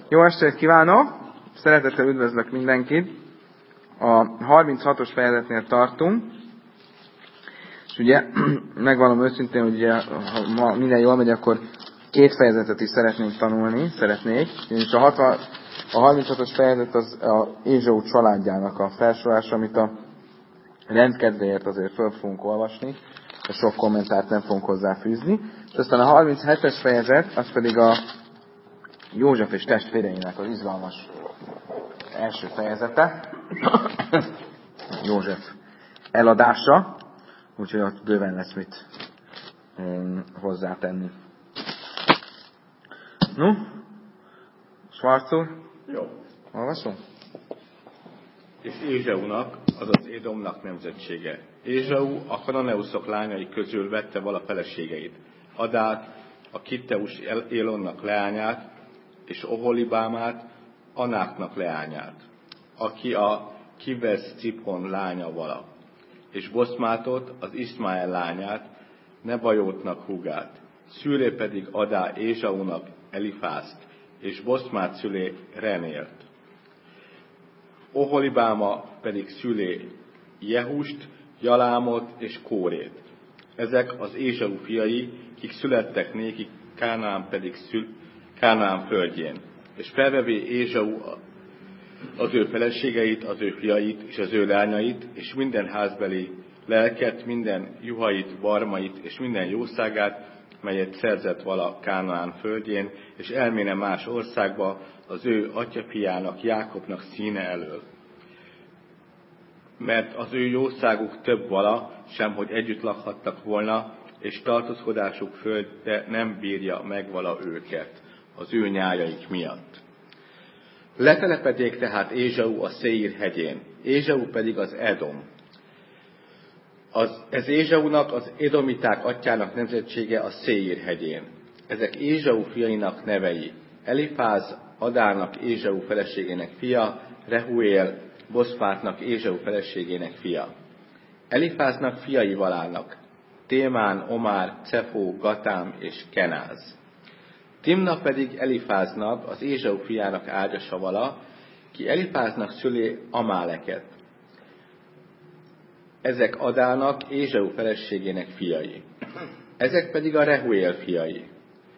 Jó estét kívánok! Szeretettel üdvözlök mindenkit! A 36-os fejezetnél tartunk, és ugye megvallom őszintén, hogy ugye, ha minden jól megy, akkor 2 fejezetet is szeretnék, és a 36-os fejezet az a Ézsau családjának a felsorolása, amit a rendkedvéért azért föl fogunk olvasni, és sok kommentárt nem fogunk hozzáfűzni. És aztán a 37-es fejezet, az pedig a József és testvéreinek az izgalmas első fejezete, József eladása, úgyhogy ott bőven lesz mit hozzátenni. No, Schwarz úr? Jó. Olvasom? És Ézsaunak, azaz Édomnak nemzetsége. Ézsau a kananeuszok lányai közül vette vala feleségeit, Adát, a Kitteus Élonnak leányát, és Oholibámát, Anáknak leányát, aki a Kivesz Cipon lánya vala, és Boszmátot, az Iszmáel lányát, Nebajótnak húgát, szülé pedig Adá Ézsaunak Elifázt, és Boszmát szülé Renélt. Oholibáma pedig szülé Jehust, Jalámot és Kórét. Ezek az Ézsau fiai, kik születtek néki, Kánaán pedig Kánaán földjén. És felvevé Ézsau az ő feleségeit, az ő fiait és az ő lányait, és minden házbeli lelket, minden juhait, barmait és minden jószágát, melyet szerzett vala Kánaán földjén, és elméne más országba az ő atyafiának, Jákobnak színe elől. Mert az ő jószáguk több vala, sem hogy együtt lakhattak volna, és tartózkodásuk földje nem bírja meg vala őket, az ő nyájaik miatt. Letelepedék tehát Ézsau a Széír hegyén, Ézsau pedig az Edom. Ez Ézsaunak, az edomiták atyának nemzetsége a Széír hegyén. Ezek Ézsau fiainak nevei: Elifáz, Adának Ézsau feleségének fia, Rehuél, Boszfátnak Ézsau feleségének fia. Elifáznak fiai valának: Témán, Omár, Cefó, Gatám és Kenáz. Timna pedig Elifáznak, az Ézsau fiának ágyasa vala, ki Elifáznak szülé Amáleket. Ezek Adának, Ézsau feleségének fiai. Ezek pedig a Rehuél fiai: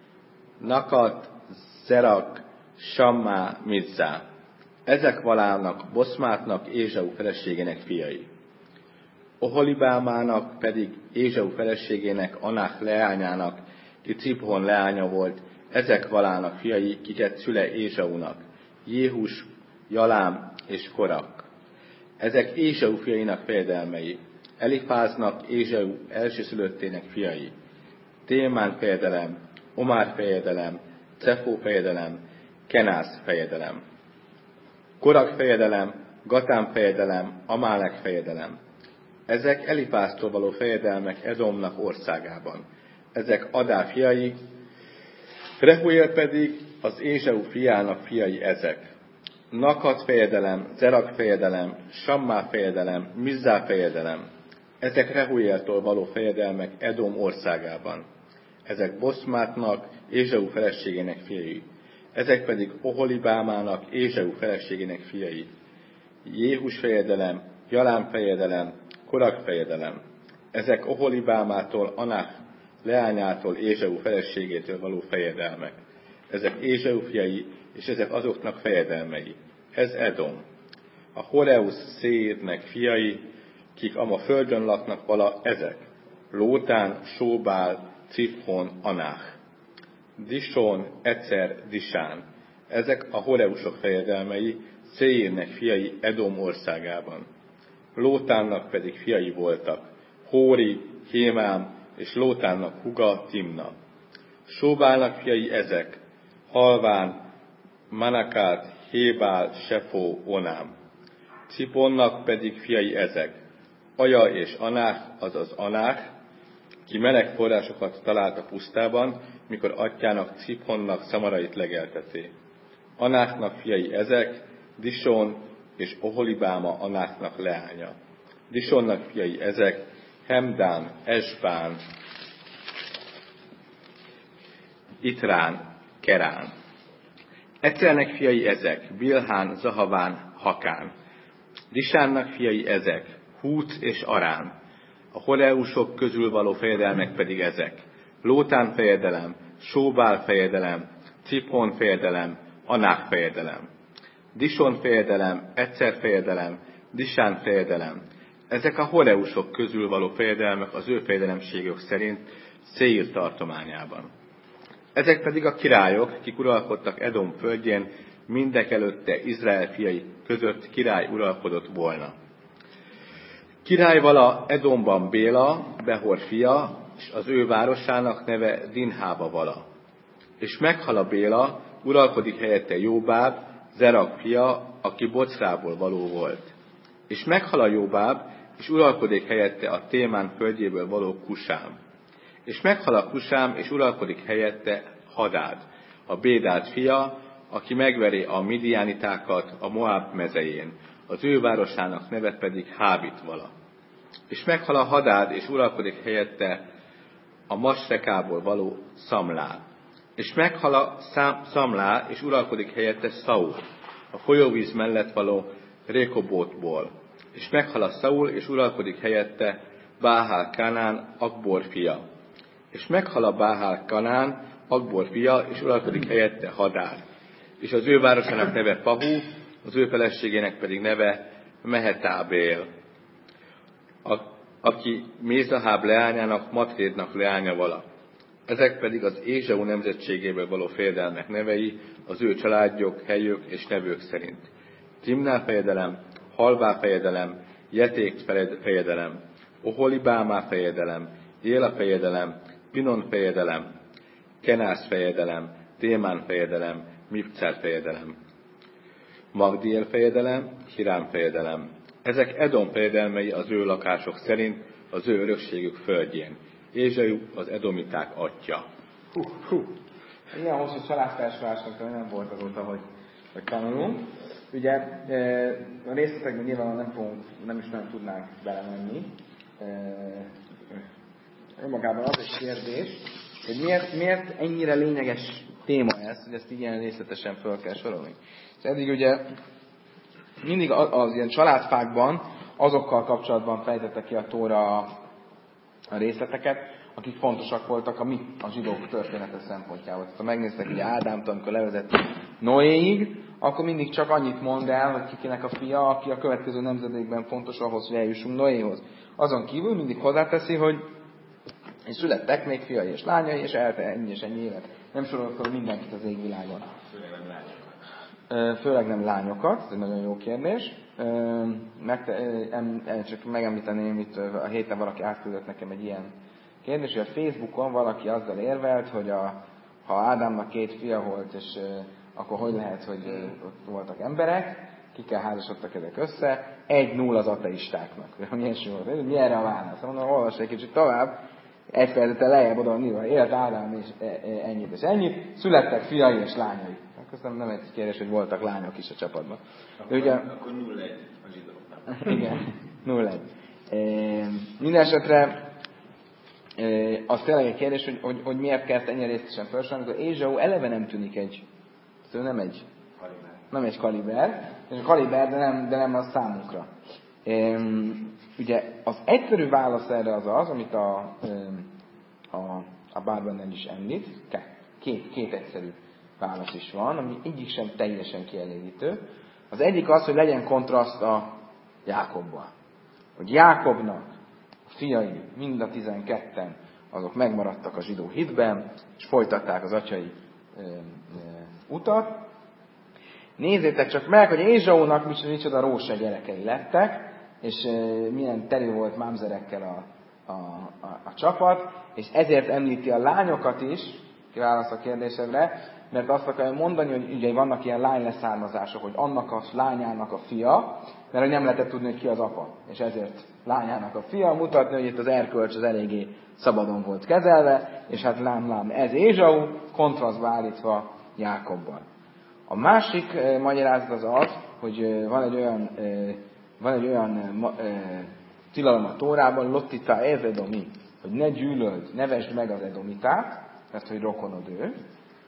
Nakat, Zerak, Sammá, Mizzá. Ezek valának, Boszmátnak, Ézsau feleségének fiai. Oholibámának pedig Ézsau feleségének, Anák leányának, ki Ciphon leánya volt, ezek valának fiai, kiket szüle Ézsaunak: Jéhus, Jalám és Korak. Ezek Ézsau fiainak fejedelmei: Elifáznak, Ézsau elsőszülöttének fiai. Témán fejedelem, Omár fejedelem, Cefó fejedelem, Kenáz fejedelem. Korak fejedelem, Gatám fejedelem, Amálek fejedelem. Ezek Elifáztól való fejedelmek Edomnak országában. Ezek Adá fiai, Rehuél pedig az Ézsau fiának fiai ezek: Nakat fejedelem, Zerak fejedelem, Sammá fejedelem, Mizzá fejedelem. Ezek Rehuéltól való fejedelmek Edom országában. Ezek Boszmátnak, Ézsau feleségének fiai. Ezek pedig Oholibámának, Ézsau feleségének fiai. Jéhus fejedelem, Jalám fejedelem, Korak fejedelem. Ezek Oholibámától, Anák leányától, Ézsau feleségétől való fejedelmek. Ezek Ézsau fiai, és ezek azoknak fejedelmei. Ez Edom. A Horeusz Széírnek fiai, kik ama földön laknak vala, ezek: Lótán, Sóbál, Cifhon, Anák. Dison, Ecer, Disán. Ezek a Horeusok fejedelmei, Széírnek fiai Edom országában. Lótánnak pedig fiai voltak: Hóri, Hémám, és Lótánnak húga Timna. Sóbálnak fiai ezek: Halván, Manakát, Hébál, Sefó, Onám. Ciponnak pedig fiai ezek: Aja és Anák, azaz Anák, ki meleg forrásokat talált a pusztában, mikor atyának Ciphonnak szamarait legelteté. Anáknak fiai ezek: Dison és Oholibáma Anáknak leánya. Disonnak fiai ezek: Hemdán, Esbán, Itrán, Kerán. Eccelnek fiai ezek, Bilhán, Zahaván, Hakán. Disánnak fiai ezek, Húc és Arán. A horeusok közül való fejedelmek pedig ezek. Lótán fejedelem, Sóbál fejedelem, Ciphon fejedelem, Anák fejedelem. Dison fejedelem, Eccer fejedelem, Disán fejedelem. Ezek a horeusok közül való fejedelmek az ő fejedelemségük szerint Széír tartományában. Ezek pedig a királyok, kik uralkodtak Edom földjén, mindenekelőtte Izrael fiai között király uralkodott volna. Király vala Edomban Béla, Behor fia, és az ő városának neve Dinhába vala. És meghal a Béla, uralkodik helyette Jóbáb, Zerak fia, aki Bocrából való volt. És meghal a Jóbáb, és uralkodik helyette a Témán földjéből való Kusám. És meghal a Kusám, és uralkodik helyette Hadád, a Bédád fia, aki megveri a midiánitákat a Moáb mezején, az ő városának neve pedig Hábit vala. És meghal a Hadád, és uralkodik helyette a Masrekából való Szamlá. És meghal a Szamlá, és uralkodik helyette Szaul, a folyóvíz mellett való Rékobótból. És meghal a Szaul, és uralkodik helyette Báhál Kanán, Akbor fia. És meghal a Báhál Kanán, Akbor fia, és uralkodik helyette Hadád. És az ő városának neve Pahú, az ő feleségének pedig neve Mehetábél, aki Mézaháb leányának, Matrédnak leánya vala. Ezek pedig az Ézsau nemzetségéből való fejedelmek nevei, az ő családjuk, helyük és nevők szerint. Timná fejedelem, Halvá fejedelem, Jeték fejedelem, Oholibámá fejedelem, Éla fejedelem, Pinon fejedelem, Kenász fejedelem, Témán fejedelem, Mibcár fejedelem, Magdiel fejedelem, Hirám fejedelem. Ezek Edom fejedelmei az ő lakások szerint az ő örökségük földjén. Ézsau az edomiták atya. Ilyen hosszú családfelsorolásnak nem volt azóta, hogy tanulunk. Ugye a részletekben nyilván nem is nagyon tudnánk belemenni. Önmagában az egy kérdés, hogy miért ennyire lényeges téma ez, hogy ezt ilyen részletesen fel kell sorolni. És eddig ugye mindig az ilyen családfákban azokkal kapcsolatban fejtette ki a Tóra a részleteket, akik fontosak voltak a zsidók története szempontjából. Tehát ha megnéztek ugye Ádámtól, amikor levezett Noéig, akkor mindig csak annyit mond el, hogy kikinek a fia, aki a következő nemzedékben fontos ahhoz, hogy eljussunk Noéhoz. Azon kívül mindig hozzáteszi, hogy és születtek még fiai és lányai, és elte ennyi és ennyi évet. Nem sorolok fel mindenkit az égvilágon. Főleg nem lányokat, ez egy nagyon jó kérdés. Csak megemlíteném, itt a héten valaki átküldött nekem egy ilyen kérdés, hogy a Facebookon valaki azzal érvelt, hogy ha Ádámnak 2 fia volt, és akkor hogy lehet, hogy ott voltak emberek, kikkel házasodtak ezek össze, 1-0 az ateistáknak. Mi erre a válasz? Mondom, olvasd egy kicsit tovább, egy fejezetet lejjebb oda van élt Ádám és ennyit és ennyit, születtek fiai és lányai. Köszönöm, nem egy kérdés, hogy voltak lányok is a csapatban. Akkor 0-1 a zsidóknak. Igen, 0-1. Mindenesetre az tényleg egy kérdés, hogy miért kell ezt ennyire részletesen felsorolni, amikor Ézsau eleve nem tűnik nem egy kaliber, és a kaliber, de nem az számunkra. Ugye az egyszerű válasz erre az, amit a Bárbennel is említ, két egyszerű válasz is van, ami egyik sem teljesen kielégítő. Az egyik az, hogy legyen kontraszt a Jákobbal. Hogy Jákobnak a fiai, mind a 12-en, azok megmaradtak a zsidó hitben, és folytatták az atyai utat. Nézzétek csak meg, hogy Ézsaunak micsoda róse gyerekei lettek, és milyen teli volt mámzerekkel a csapat, és ezért említi a lányokat is, kiválasz a kérdésedre, mert azt akarja mondani, hogy ugye vannak ilyen lányleszármazások, hogy annak a lányának a fia, mert hogy nem lehetett tudni, hogy ki az apa, és ezért lányának a fia, mutatni, hogy itt az erkölcs az eléggé szabadon volt kezelve, és hát lám, ez Ézsau, kontrasztba állítva Jákobbal. A másik magyarázat az, hogy van egy olyan tilalom a Tórában, lottita evedomi, hogy ne gyűlöld, nevesd meg az edomitát, mert hogy rokonod ő.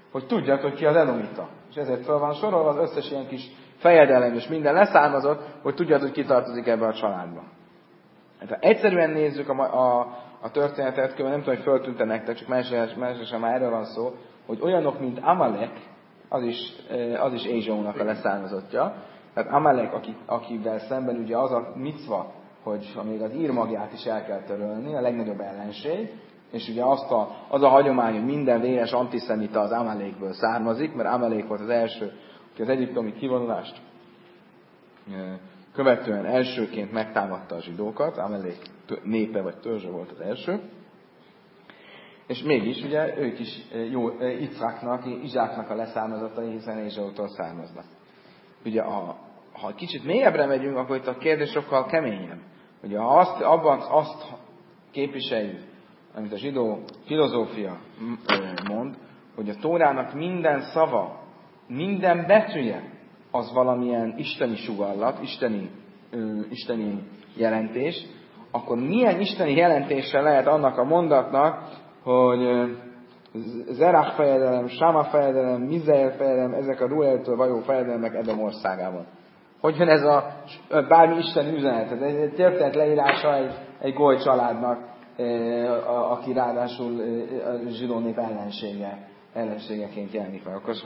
hogy tudjad, hogy ki az edomita. És ezért fel van sorolva az összes ilyen kis fejedelem és minden leszármazott, hogy tudjad, hogy ki tartozik ebbe a családba. Hát, ha egyszerűen nézzük a történetet, nem tudom, hogy föltűnt nektek, csak másrésem már erről van szó, hogy olyanok, mint Amalek, az is Ézsaunak a leszármazottja. Tehát Amalek, akivel szemben ugye az a micva, hogy még az írmagját is el kell törölni, a legnagyobb ellenség, és ugye az a hagyomány, hogy minden véres antiszemita az Amalekből származik, mert Amalek volt az első, aki az egyiptomi kivonulást követően elsőként megtámadta a zsidókat, Amalek népe vagy törzse volt az első, és mégis ugye ők is Icráknak, Izsáknak a leszármazatai, hiszen Ézsautól származnak. Ugye ha kicsit mélyebbre megyünk, akkor itt a kérdés sokkal keményebb. Ugye ha azt képviseljük, amit a zsidó filozófia mond, hogy a Tórának minden szava, minden betűje, az valamilyen isteni sugallat, isteni jelentés, akkor milyen isteni jelentése lehet annak a mondatnak, hogy Zerach fejedelem, Sáma fejedelem, Mizael fejedelem, ezek a Rueltől vajó fejedelmek Edom országában. Hogy jön ez bármi isteni üzenet? Ez egy történet leírása egy goly családnak, aki ráadásul a zsidó nép ellenségeként jelenik meg. Akkor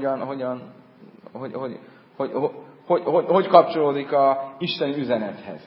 hogy kapcsolódik a isteni üzenethez?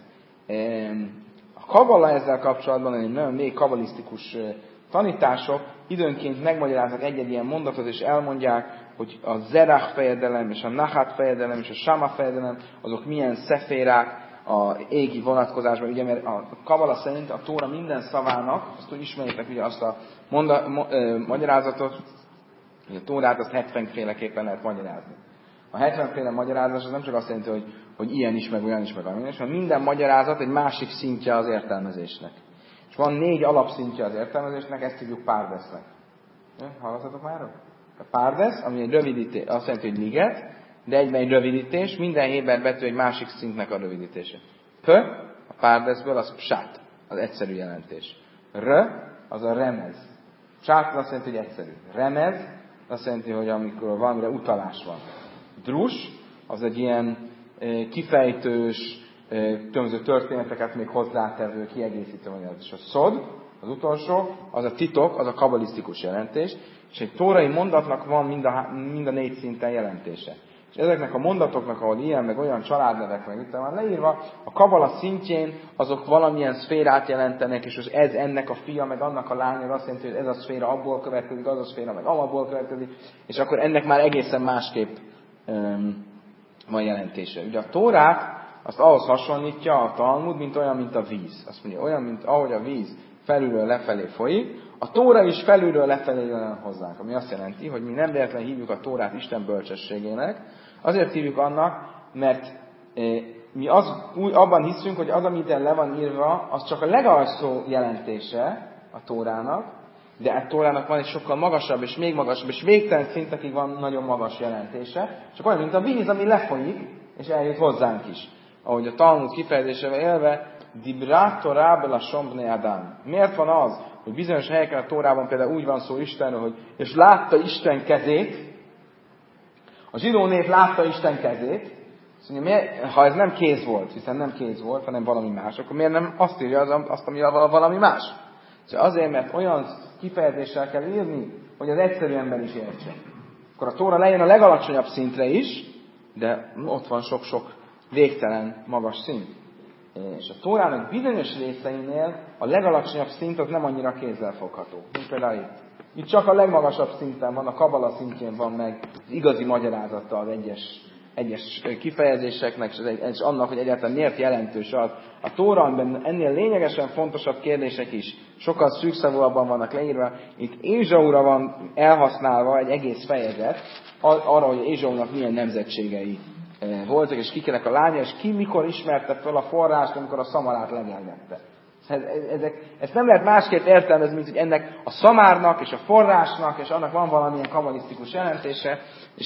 A kabala ezzel kapcsolatban egy nagyon mély kabalisztikus tanítások időnként megmagyaráznak egy-egy ilyen mondatot, és elmondják, hogy a Zerach fejedelem, és a Nachat fejedelem, és a Sáma fejedelem, azok milyen szeférák a égi vonatkozásban, ugye, mert a kabala szerint a Tóra minden szavának, azt úgy ismerjétek ugye azt a magyarázatot, hogy a Tórát azt 70 féleképpen lehet magyarázni. A 70 féle magyarázat az nem csak azt jelenti, hogy ilyen is, meg olyan is, meg olyan is, hanem minden magyarázat egy másik szintje az értelmezésnek. És van 4 alapszintje az értelmezésnek, ezt hívjuk párdesznek. Hallottatok már? A párdes, ami egy rövidítés, azt jelenti, hogy liget, de egyben egy rövidítés, minden héber betű egy másik szintnek a rövidítése. P, a párdeszből az psát, az egyszerű jelentés. R, az a remez. Psát azt jelenti, hogy egyszerű. Remez, azt jelenti, hogy amikor valamire utalás van. Drus, az egy ilyen kifejtős, különböző történeteket még hozzátevő, kiegészítő magyarázat. És a szod, az utolsó, az a titok, az a kabalisztikus jelentés, és egy tórai mondatnak van mind a 4 szinten jelentése. És ezeknek a mondatoknak, ahol ilyen, meg olyan családnevek, meg itt van leírva, a kabala szintjén azok valamilyen szférát jelentenek, és ez ennek a fia, meg annak a lánya, azt jelenti, hogy ez a szféra abból következik, az a szféra, meg abból következik, és akkor ennek már egészen másképp van jelentése. Ugye a Tórát azt ahhoz hasonlítja a Talmud, mint olyan, mint a víz. Azt mondja, olyan, mint ahogy a víz felülről lefelé folyik, a Tóra is felülről lefelé jön hozzánk. Ami azt jelenti, hogy mi nem véletlenül hívjuk a Tórát Isten bölcsességének, azért hívjuk annak, mert mi abban hiszünk, hogy az, amit le van írva, az csak a legalsó jelentése a Tórának, de a Tórának van egy sokkal magasabb, és még magasabb, és végtelen szintekig van nagyon magas jelentése, csak olyan, mint a víz, ami lefolyik, és eljut hozzánk is. Ahogy a Talmud kifejezésével élve, Dibrat Torah la Shombne Adam. Miért van az, hogy bizonyos helyeken a Tórában például úgy van szó Istenről, hogy és látta Isten kezét, a zsidó nép látta Isten kezét, mondja, ha ez nem kéz volt, hiszen nem kéz volt, hanem valami más, akkor miért nem azt írja azt, ami valami más? Szóval azért, mert olyan kifejezéssel kell írni, hogy az egyszerű ember is értse. Akkor a Tóra lejön a legalacsonyabb szintre is, de ott van sok-sok végtelen magas szint. És a Tórának bizonyos részeinél a legalacsonyabb szint az nem annyira kézzelfogható. Mint például itt. Itt csak a legmagasabb szinten van, a kabala szintjén van meg az igazi magyarázata az egyes kifejezéseknek, és annak, hogy egyáltalán miért jelentős az. A Tóra, amiben ennél lényegesen fontosabb kérdések is sokkal szűkszavúabban vannak leírva. Itt Ézsaúra van elhasználva egy egész fejezet, arra, hogy Ézsaúnak milyen nemzetségei voltak, és kikének a lánya, és ki mikor ismerte fel a forrást, amikor a szamarát legelmette. Ezt nem lehet másképp értelmezni, mint hogy ennek a szamárnak, és a forrásnak, és annak van valamilyen kabalisztikus jelentése, és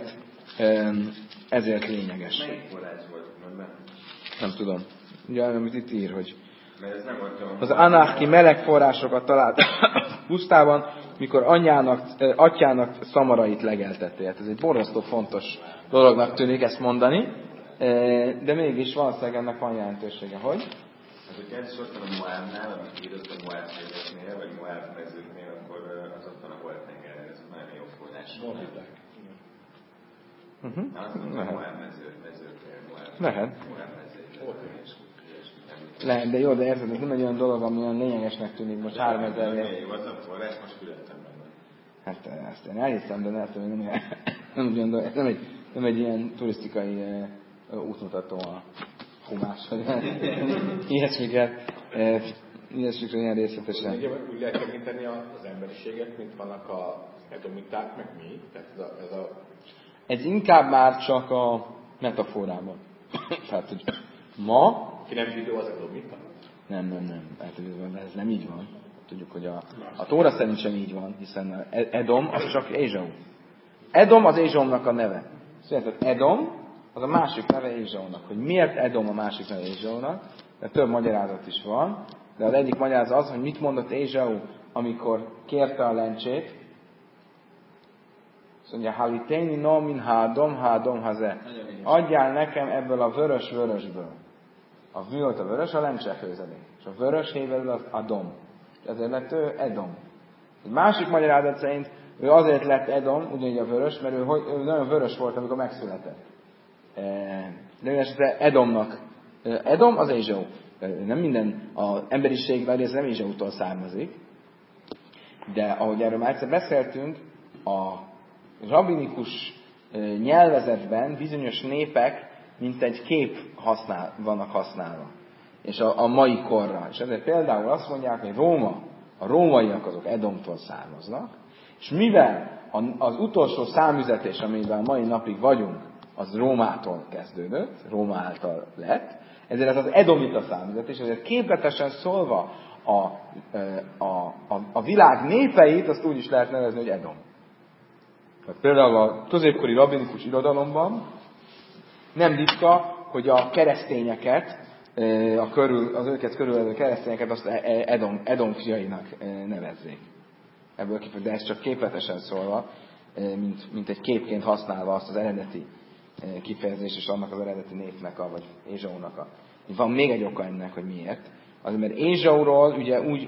ezért lényeges. Melyik forrás volt? Nem tudom. Ugye, amit itt ír, hogy mert ez nem volt az Anachki meleg forrásokat talált pusztában, mikor atyának szamarait legeltette. Hát ez egy borzasztó fontos dolognak tűnik ezt mondani, de mégis valószínűleg ennek van jelentősége. Hogy? Hát, hogyha ez ott van a Moábnál, amit írott a Moáb hegyeknél, vagy Moáb mezőknél, akkor az ott van a Volt-tengerrel, ez nagyon jó forrás. Lehet. Moáb mezőknél, Lehet. Lehet, de jó, de érted, ez nem egy olyan dolog, ami olyan lényegesnek tűnik most 3000 év. Jó, az a forrás, most fülettem benne. Hát ezt én elhiszem, de lehet, hogy nem egy ilyen turisztikai útmutató a humás, vagy ilyesmiket ilyen részletesen. Úgy lehet tekinteni az emberiséget, mint vannak az edomiták, meg mi? Tehát ez inkább már csak a metaforában. Tehát, hogy ma... Ki nem zsidó, az edomita? Nem. Hát, ez nem így van. Tudjuk, hogy a Tóra szerint sem így van, hiszen Edom az csak Ézsau. Edom az Ézsaumnak a neve. Szóval Edom az a másik neve Ézsaunak. Hogy miért Edom a másik neve Ézsaunak? De több magyarázat is van. De az egyik magyarázat az, hogy mit mondott Ézsau, amikor kérte a lencsét. Azt mondja, Haliténi no min hádom haze. Adjál nekem ebből a vörösből. A volt a vörös, a lencse főzedék. És a vörös hévelül az Adom. Ezért lett ő Edom. Egy másik magyarázat szerint ő azért lett Edom, ugyanígy a vörös, mert ő nagyon vörös volt, amikor megszületett. De Edomnak. Edom az Ézsau. Nem minden, az emberiség nagy része nem Ézsautól származik. De ahogy erről már egyszer beszéltünk, a rabinikus nyelvezetben bizonyos népek mint egy kép vannak használva. És a mai korra. És ezért például azt mondják, hogy a rómaiak azok Edomtól származnak, és mivel az utolsó számüzetés, amiben a mai napig vagyunk, az Rómától kezdődött, Róma által lett, ezért ez az edomita számüzetés, ezért képletesen szólva a világ népeit, azt úgy is lehet nevezni, hogy Edom. Tehát például a középkori rabinikus irodalomban nem ritka, hogy a keresztényeket, az őket körülvevő keresztényeket azt Edom fiainak nevezzék. Ebből de ez csak képletesen szólva, mint egy képként használva azt az eredeti kifejezést, és annak az eredeti népnek, vagy Ézsaunak. Van még egy oka ennek, hogy miért. Azért, mert Ézsauról ugye úgy,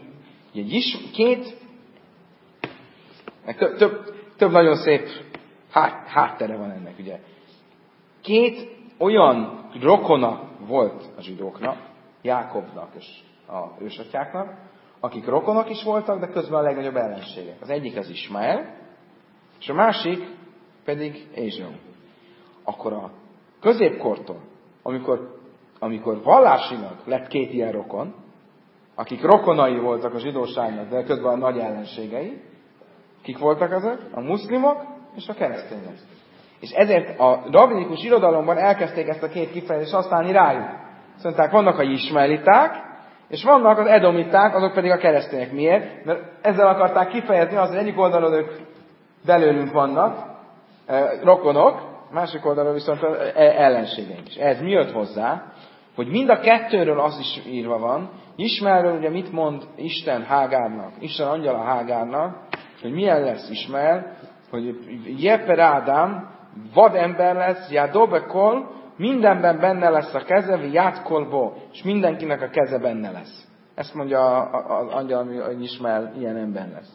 több nagyon szép háttere van ennek, ugye. Két olyan rokona volt a zsidóknak, Jákobnak és az ősatyáknak, akik rokonok is voltak, de közben a legnagyobb ellenségek. Az egyik az Ismael, és a másik pedig Ézsau. Akkor a középkortól, amikor vallásilag lett két ilyen rokon, akik rokonai voltak a zsidóságnak, de közben a nagy ellenségei, kik voltak azok? A muszlimok és a keresztények. És ezért a rabinikus irodalomban elkezdték ezt a két kifejezést használni rájuk. Azt mondták, vannak a ismaeliták, és vannak az edomiták, azok pedig a keresztények. Miért? Mert ezzel akarták kifejezni azt, hogy egyik oldalon ők belőlünk vannak, rokonok, másik oldalon viszont ellenségeink is. Ez mi jött hozzá? Hogy mind a kettőről az is írva van, Ismaelről ugye mit mond Isten Hágárnak, Isten angyala Hágárnak, hogy milyen lesz Ismael, hogy Jeper Ádám vadember lesz, Jádobekol, mindenben benne lesz a keze, Játkolbo, és mindenkinek a keze benne lesz. Ezt mondja az angyal, hogy Ismael ilyen ember lesz.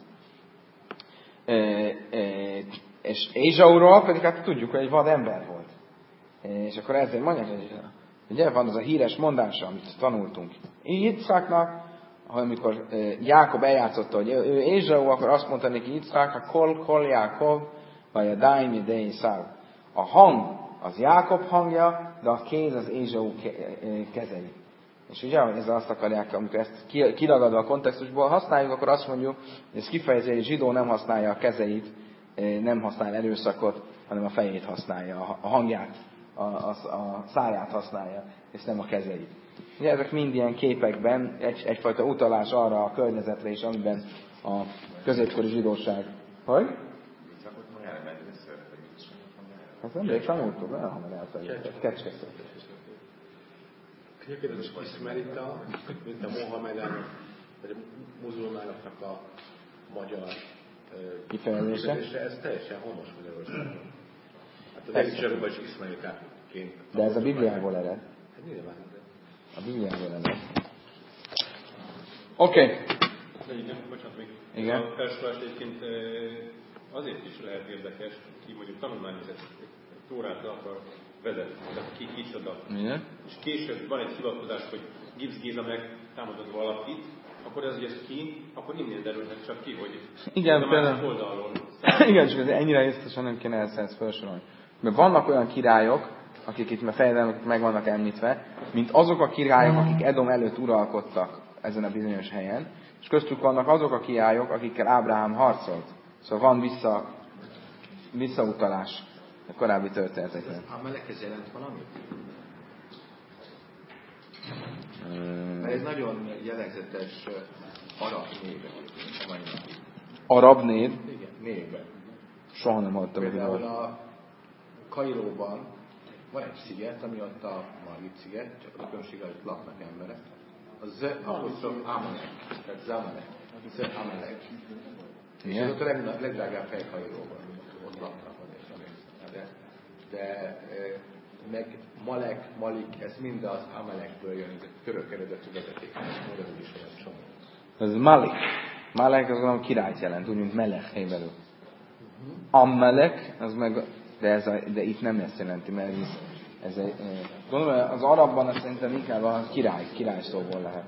És Ézsauról pedig hát tudjuk, hogy egy vadember volt. És akkor ezért mondják, hogy ugye van az a híres mondása, amit tanultunk Yitzháknak, amikor Jákob eljátszotta, hogy ő Ézsau, akkor azt mondta neki Yitzhák, kol Jákob, vagy a dáim idei száv. A hang az Jákob hangja, de a kéz az Ézsau kezei. És ugye, hogy ezzel azt akarják, amikor ezt kiragadva a kontextusból használjuk, akkor azt mondjuk, hogy ez kifejezi, hogy a zsidó nem használja a kezeit, nem használ erőszakot, hanem a fejét használja, a hangját, a száját használja, és nem a kezeit. Ugye ezek mind ilyen képekben egyfajta utalás arra a környezetre is, amiben a középkori zsidóság. Hogy? Hát nemrég tanultuk, olyan hamar elfelejtett. Kecskesztő. Kérdés, ismerita, mint a Mohameden, vagy a muzulmánoknak a magyar kifejezése. Ez teljesen honos Magyarországon. Hát az Elisabban is Iszmailként. De ez a Bibliából ered. Hát nyilván. A Bibliából ered. Oké. Bocsánat, még Igen. a felsorolás egyébként azért is lehet érdekes, ki mondjuk tanulmányozat Tórát le akar vezetni, tehát ki kicsoda. Igen. És később van egy hivatkozás, hogy Gibbs Géza megtámadott valakit, akkor ez, hogy ez ki, akkor innen derülhet csak ki, hogy igen, a másik oldalról. Igen, csak ennyire észtosan nem kéne ezt felsorolni. Mert vannak olyan királyok, akik itt fejedelmek meg vannak említve, mint azok a királyok, akik Edom előtt uralkodtak ezen a bizonyos helyen, és köztük vannak azok a királyok, akikkel Ábrahám harcolt. Szóval van visszautalás a korábbi történetekre. A meleghez jelent valamit? Mert ez nagyon jellegzetes arab név. Arab név? Igen, néve. Soha nem hallottam. Például a Kairóban van egy sziget, ami ott a Margit sziget, csak a különbség, hogy laknak emberek. A Z apostrofus Amalek, tehát Zamalek, Z Amalek. És ez ott a legdrágább hely Kairóban, ott laknak. De meg Malek, Malik, ez mind az Amalekből jön, ez egy török eredetű vezeték. Magyarul is olyan csomó. Ez Malik. Malek az valami királyt jelent, úgy, mint Melech héberül. Amalek, az meg, de itt nem ezt jelenti, mert ez egy, gondolom, az arabban azt szerintem inkább a király szóból lehet.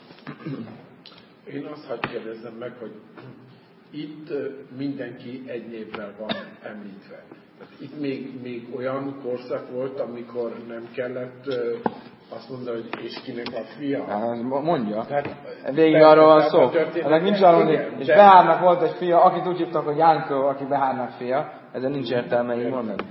Én azt hadd kérdezzem meg, hogy itt mindenki egy névvel van említve. Itt még olyan korszak volt, amikor nem kellett azt mondani, hogy és kinek a fia. Hát, mondja. Végig arról van szó. Ennek nincs arról, hogy és Behárnak volt egy fia, akit úgy hívtak, hogy Jánkó, aki Behárnak fia. Ezen nincs értelme így mondani.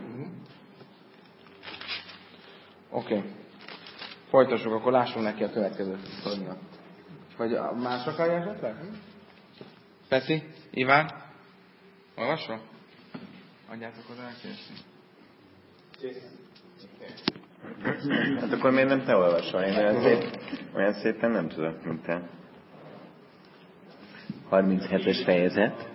Oké. Folytassuk, akkor lássunk neki a következő szornyat. Vagy más akarja esetleg? Peti? Iván? Olvasva? Adjátok oda elkérni. Hát akkor miért nem te olvasol? Én olyan szépen nem tudok, mint te. 37-es fejezet.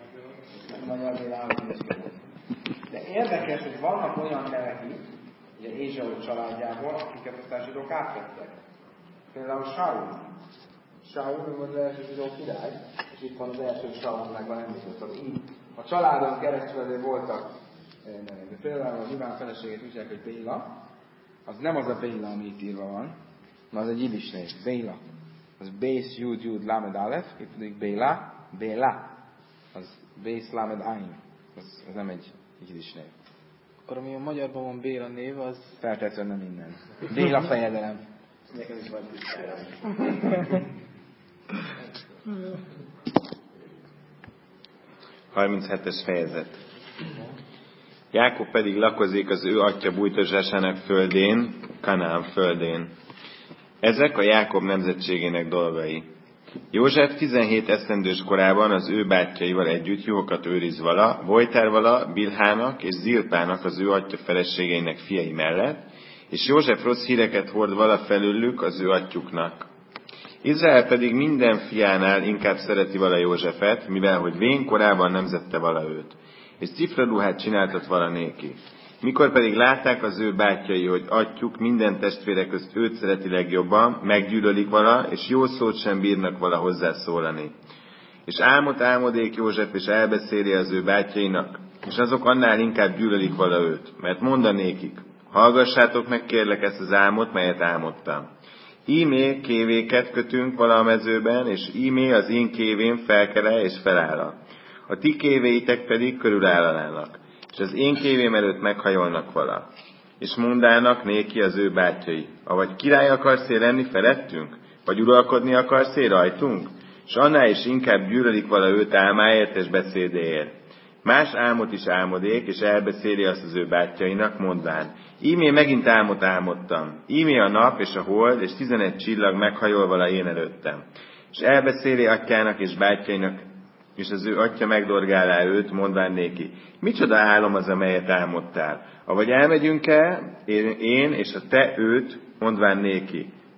De érdekes, hogy vannak olyan nevek itt, ugye Ézsau családjából, akiket aztán zsidók átvettek. Például Saul. Saul volt az első zsidó király, és itt van az első Saul megvan említve. Így a családon keresztül azért voltak nevek. De például a Iván feleségét úgy hívják, hogy Béla. Az nem az a Béla, ami itt írva van, mert az egy jiddis név. Béla. Az Bész, Jud, Jud, Lamed, Alef. Itt pedig Béla. Béla. Az Bész, Lamed, Ain. Az nem egy jiddis név. Akkor ami a magyarban van Béla név, az... Feltétlenül nem innen. Béla fejedelem. Nekem is van tisztára. 37-es fejezet. Jákob pedig lakozik az ő atya bújtozásának földén, Kanaán földén. Ezek a Jákob nemzetségének dolgai. József 17 esztendős korában az ő bátyjaival együtt juhokat őriz vala, Vojtár vala, Bilhának és Zilpának az ő atya feleségeinek fiai mellett, és József rossz híreket hord vala felőlük az ő atyuknak. Izrael pedig minden fiánál inkább szereti vala Józsefet, mivel hogy vén korában nemzette vala őt, és cifraruhát csináltat vala néki. Mikor pedig látták az ő bátyjai, hogy atyjuk minden testvére közt őt szereti legjobban, meggyűlölik vala, és jó szót sem bírnak vala hozzászólani. És álmot álmodék József, és elbeszéli az ő bátyjainak, és azok annál inkább gyűlölik vala őt, mert mondanékik, hallgassátok meg kérlek ezt az álmot, melyet álmodtam. Ímé kévéket kötünk vala a mezőben, és ímé az én kévém felkele és feláll. A ti kévéitek pedig körülállanának, és az én kévém előtt meghajolnak vala. És mondának néki az ő bátyjai, avagy király akarsz-e lenni felettünk? Vagy uralkodni akarsz-e rajtunk? És annál is inkább gyűlölik vala őt álmáért és beszédéért. Más álmot is álmodék, és elbeszéli azt az ő bátyjainak, mondván, ímé megint álmot álmodtam, ímé a nap és a hold, és 11 csillag meghajol vala én előttem. És elbeszéli atyának és bátyjainak, és az ő atya megdorgálá őt, mondván néki, micsoda álom az, amelyet álmodtál? Avagy elmegyünk el, én és a te őt, mondván néki.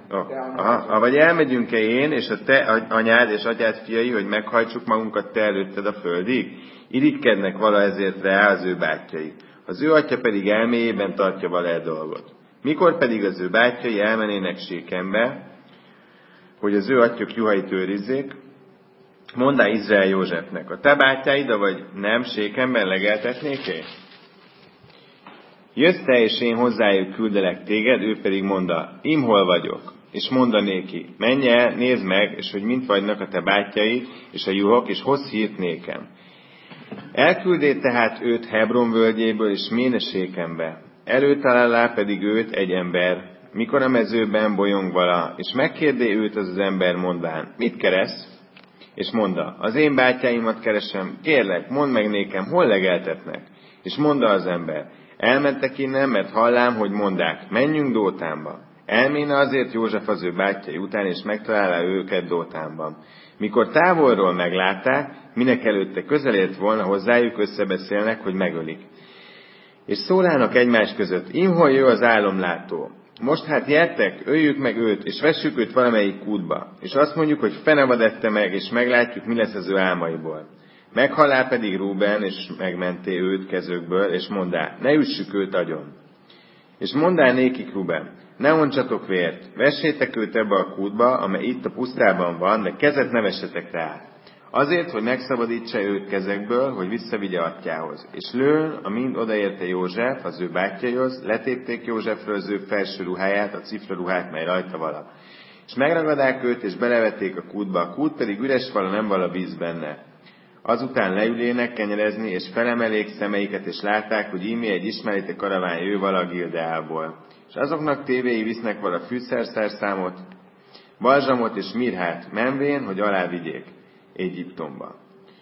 Vagy elmegyünk-e én, és a te anyád és atyád fiai, hogy meghajtsuk magunkat te előtted a földig? Irigykednek vala ezért rá az ő bátyjai. Az ő atya pedig elméjében tartja vala e dolgot. Mikor pedig az ő bátyjai elmenének Sékembe, hogy az ő atyjuk juhait őrizzék, mondd Izrael Józsefnek, a te bátyáid, vagy nem Sékemben legeltetnék-e? Jössz te, és én hozzájuk küldelek téged, ő pedig mondta, Im hol vagyok? És mondanéki, menj el, nézd meg, és hogy mint vagynak a te bátyjaid, és a juhok, és hozz hírt nékem. Elküldé tehát őt Hebron völgyéből, és méne Sékembe. Előtalálá pedig őt egy ember, mikor a mezőben bolyong vala, és megkérdé őt az ember mondván, mit keresz? És mondta, az én bátyáimat keresem, kérlek, mondd meg nékem, hol legeltetnek? És mondta az ember, elmentek innen, mert hallám, hogy mondák, menjünk Dótánba. Elméne azért József az ő bátyjai után, és megtalálja őket Dótánban. Mikor távolról meglátták, minek előtte közelért volna hozzájuk, összebeszélnek, hogy megölik. És szólának egymás között, hol jön az álomlátó. Most hát gyertek, öljük meg őt, és vessük őt valamelyik kútba. És azt mondjuk, hogy fenevad ette meg, és meglátjuk, mi lesz az ő álmaiból. Meghallá pedig Rúben, és megmenté őt kezükből, és mondá, ne üssük őt agyon. És mondá nékik Rúben, ne ontsatok vért, vessétek őt ebbe a kútba, amely itt a pusztában van, de kezet ne vessetek rá. Azért, hogy megszabadítsa őt kezekből, hogy visszavigye atyához. És lőn, amint odaérte József, az ő bátyjaihoz, letépték Józsefről az ő felső ruháját, a cifra ruhát, mely rajta vala. És megragadák őt, és belevették a kútba, a kút pedig üres vala, nem vala víz benne. Azután leülének kenyerezni, és felemelék szemeiket, és látták, hogy ímé egy ismerite karaván jő vala Gildeából. És azoknak tévéi visznek vala fűszerszerszámot, balzsamot és mirhát, menvén, hogy alá vigyék Egyiptomba.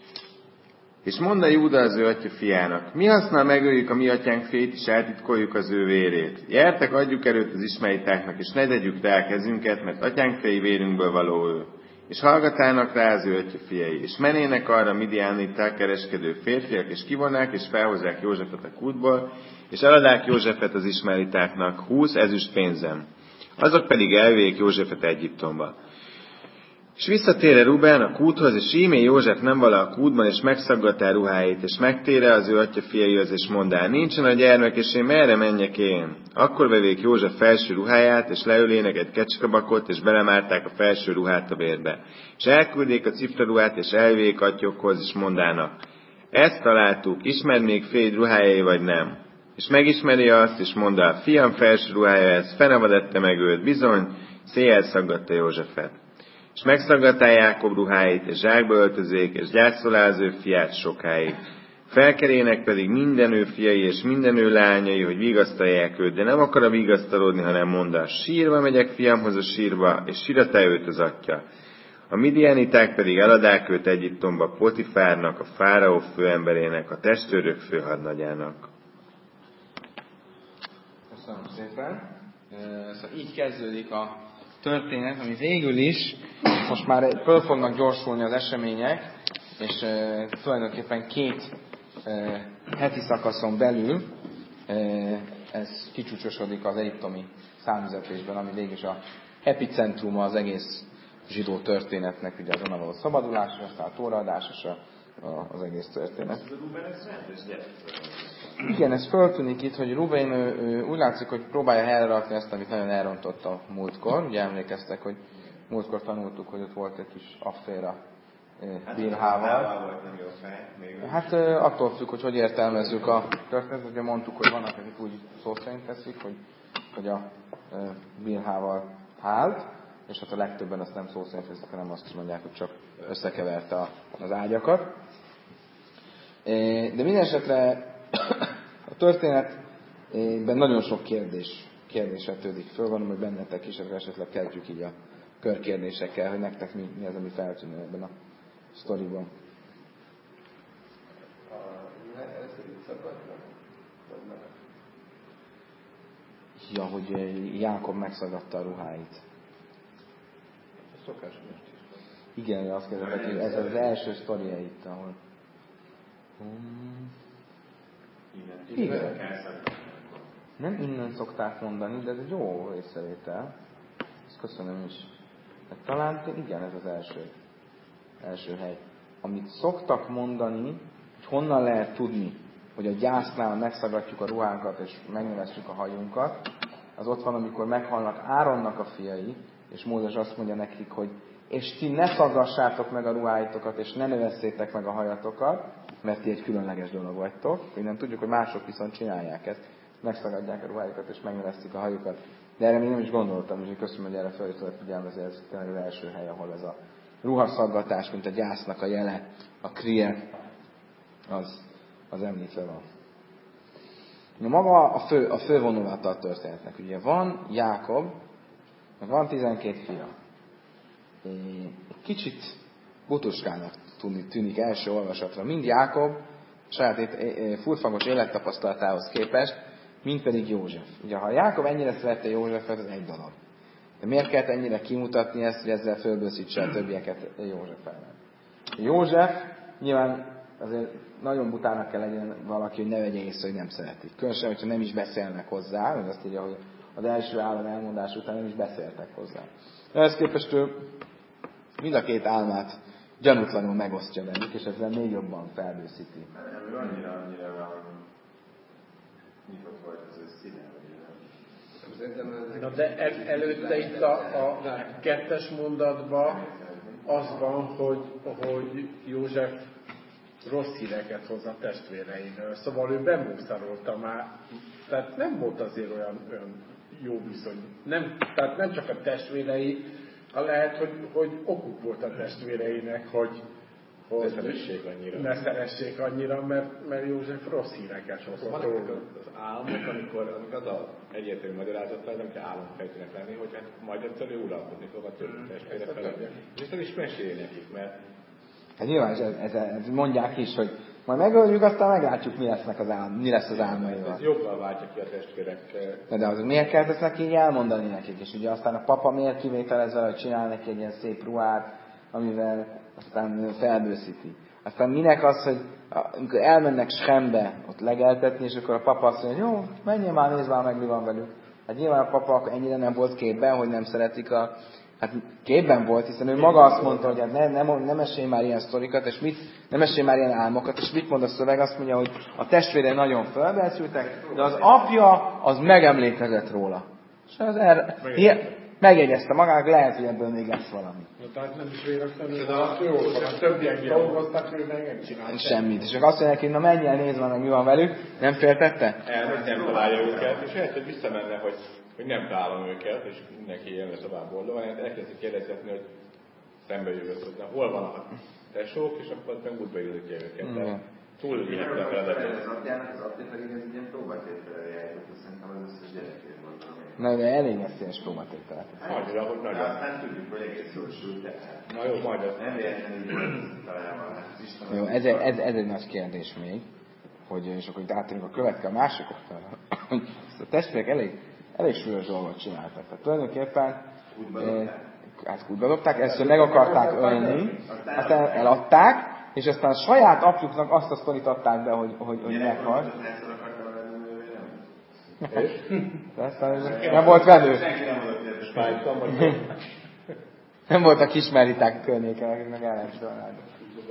És mondta Júda az ő atya fiának, mi használ megöljük a mi atyánk fét, és eltitkoljuk az ő vérét. Gyertek, adjuk erőt az ismeritáknak, és ne tegyük rá kezünket, mert atyánk fei vérünkből való ő. És hallgatának rá az ő atya fiai, és menének arra midiániták kereskedő férfiak, és kivonnák, és felhozzák Józsefet a kútból, és eladák Józsefet az ismeritáknak 20 ezüst pénzem. Azok pedig elvék Józsefet Egyiptomba. És visszatére Ruben a kúthoz, és ímé József nem vala a kútban, és megszaggatá ruháit, és megtére az ő atya fiaihoz, és mondá, nincsen a gyermek, és én merre menjek én? Akkor vevék József felső ruháját, és leülének egy kecskabakot, és belemárták a felső ruhát a vérbe. És elküldék a cifraruhát, és elvék atyokhoz, és mondának, ezt találtuk, ismerd még féd ruhájai, vagy nem? És megismeri azt, és mondá, fiam felső ruhája ez, fenevad meg őt, bizony, széjjel szaggatta Józsefet. És megszaggatál Jákob ruháit, és zsákba öltözék, és gyászolá az ő fiát sokáig. Felkerének pedig minden ő fiai, és minden ő lányai, hogy vigasztalják őt, de nem akar vigasztalódni, hanem mondta, sírva megyek fiamhoz a sírba, és síratá őt az atya. A midianiták pedig eladák őt Egyiptomba Potifárnak, a fáraó főemberének, a testőrök főhadnagyának. Köszönöm szépen. Szóval így kezdődik a történet, ami végül is, most már föl fognak gyorsulni az események, és tulajdonképpen 2 heti szakaszon belül ez kicsúcsosodik az egyiptomi számüzetésben, ami végül is a epicentruma az egész zsidó történetnek, ugye az onnan való szabadulás, és aztán a tóraadás, és az egész történet. Igen, ez föltűnik itt, hogy Ruben úgy látszik, hogy próbálja helyrerakni ezt, amit nagyon elrontott a múltkor. Ugye emlékeztek, hogy múltkor tanultuk, hogy ott volt egy kis afféra Bilhával. Hát attól függ, hogy értelmezzük a történetet. Ugye mondtuk, hogy vannak, akik úgy szó szerint teszik, hogy a Bilhával hált, és hát a legtöbben azt nem szó szerint teszik, hanem azt mondják, hogy csak összekeverte az ágyakat. De minden esetre a történetben nagyon sok kérdés vetődik föl, van, hogy bennetek is, esetleg kezdjük így a körkérdésekkel, hogy nektek mi az, ami feltűnő ebben a sztoriban. Ja, hogy Jákob megszagatta a ruháit. Igen, azt kérdezek, hogy ez az első sztoria itt, ahol... Igen. Nem innen szokták mondani, de ez egy jó észrevétel. Ezt köszönöm is. De talán igen, ez az első hely. Amit szoktak mondani, hogy honnan lehet tudni, hogy a gyásznál megszagadjuk a ruhánkat és megnövesztjük a hajunkat, az ott van, amikor meghalnak Áronnak a fiai, és Mózes azt mondja nekik, hogy és ti ne szaggassátok meg a ruháitokat, és ne növesszétek meg a hajatokat, mert ti egy különleges dolog vagytok. Innen tudjuk, hogy mások viszont csinálják ezt, megszagadják a ruhájukat, és megnövesztik a hajukat. De erre még nem is gondoltam, és köszönöm, hogy erre fel is tudok figyelmezni, ez tényleg az első hely, ahol ez a ruhaszaggatás, mint a gyásznak a jele, a krije, az említve van. Na, maga a fő vonulata a történetnek. Ugye van Jákob, meg van 12 fia. Kicsit butuskának tűnik első olvasatra. Mind Jákob saját furfangos élettapasztalatához képest, mind pedig József. Ugye ha Jákob ennyire szerette Józsefet, az egy dolog. De miért kellett ennyire kimutatni ezt, hogy ezzel fölbőszítse a többieket József ellen? József nyilván azért nagyon butának kell legyen valaki, hogy ne vegye észre, hogy nem szeretik. Különösen, hogyha nem is beszélnek hozzá, hogy azt írja, hogy az első állam elmondás után nem is beszéltek hozzá. De ezt képest ő mind a két álmát gyanútlanul megosztja velük, és ezzel még jobban felbőszíti. Ő annyira nyitott volt az ő színe, Na de előtte itt a kettes mondatban az van, hogy József rossz híreket hoz a testvéreiről. Szóval ő bemúszarolta már. Tehát nem volt azért olyan jó viszony. Tehát nem csak a testvérei, lehet, hogy okuk volt a testvéreinek, hogy ne szeressék annyira, mert József rossz híreket hozott. Van az álmok, amikor az a egyértelmű magyarázattal nem kell álomfejtőnek lenni, hogy hát majd egyszer ő uralkodni fog a többi testvére felett. És ezt is mesélj nekik, mert... Hát nyilván, ez mondják is, hogy majd megöljük, aztán meglátjuk, mi lesz az álmaival. Ez jobban váltja ki a testvérek. De az miért kellett ezt neki így elmondani nekik? És ugye aztán a papa miért kivételezve, hogy csinál neki egy ilyen szép ruhát, amivel aztán felbőszíti. Aztán minek az, hogy amikor elmennek Schembe ott legeltetni, és akkor a papa azt mondja, hogy jó, menjél már, nézd már meg, mi van velük. Hát nyilván a papa akkor ennyire nem volt képben, hogy nem szeretik Hát képben volt, hiszen ő maga azt mondta, hogy hát nem mesélj már ilyen sztorikat, és nem mesélj már ilyen álmokat, és mit mond a szöveg? Azt mondja, hogy a testvére nagyon felbeszültek, de az apja az megemlékezett róla. És az megjegyezte magának, lehet, hogy ebből még lesz valami. Tehát nem is véletlenül, de a többiek dolgoztak, ő meg nem csinált. Semmit. És csak azt mondják, hogy na menj el, nézd meg, mi van velük. Nem féltette? Elmegy, nem találja őket, és lehet, hogy visszamenne, hogy nem találom őket, és mindenki jönne tovább boldogan, hát elkezdi kérdezgetni, hogy szembe jövök, hogy na, hol van a tesók, és akkor meg útba jöttje őket. De túl vihetne a feladatot. Az apja pedig ez egy ilyen próbatételre járt, szerintem az összes gyerekért mondom. Na, de elég eszélyes próbatételet. Annyira, hogy nagyon. Aztán tudjuk, hogy egész jól sült el. Na jó, majd az. Nem véletlenül volt találban. Jó, ez egy nagy kérdés még, hogy, és akkor itt átérünk a következő, a másikot, hogy a testvérek elég súlyos dolgot csináltak. Tehát tulajdonképpen kútba dobták, először meg akarták ölni, aztán eladták, és aztán a saját apjuknak azt a sztorit adták be, hogy meghalt. Nem volt velő. Nem voltak ismeriták környéken, akiknek el lehet családni.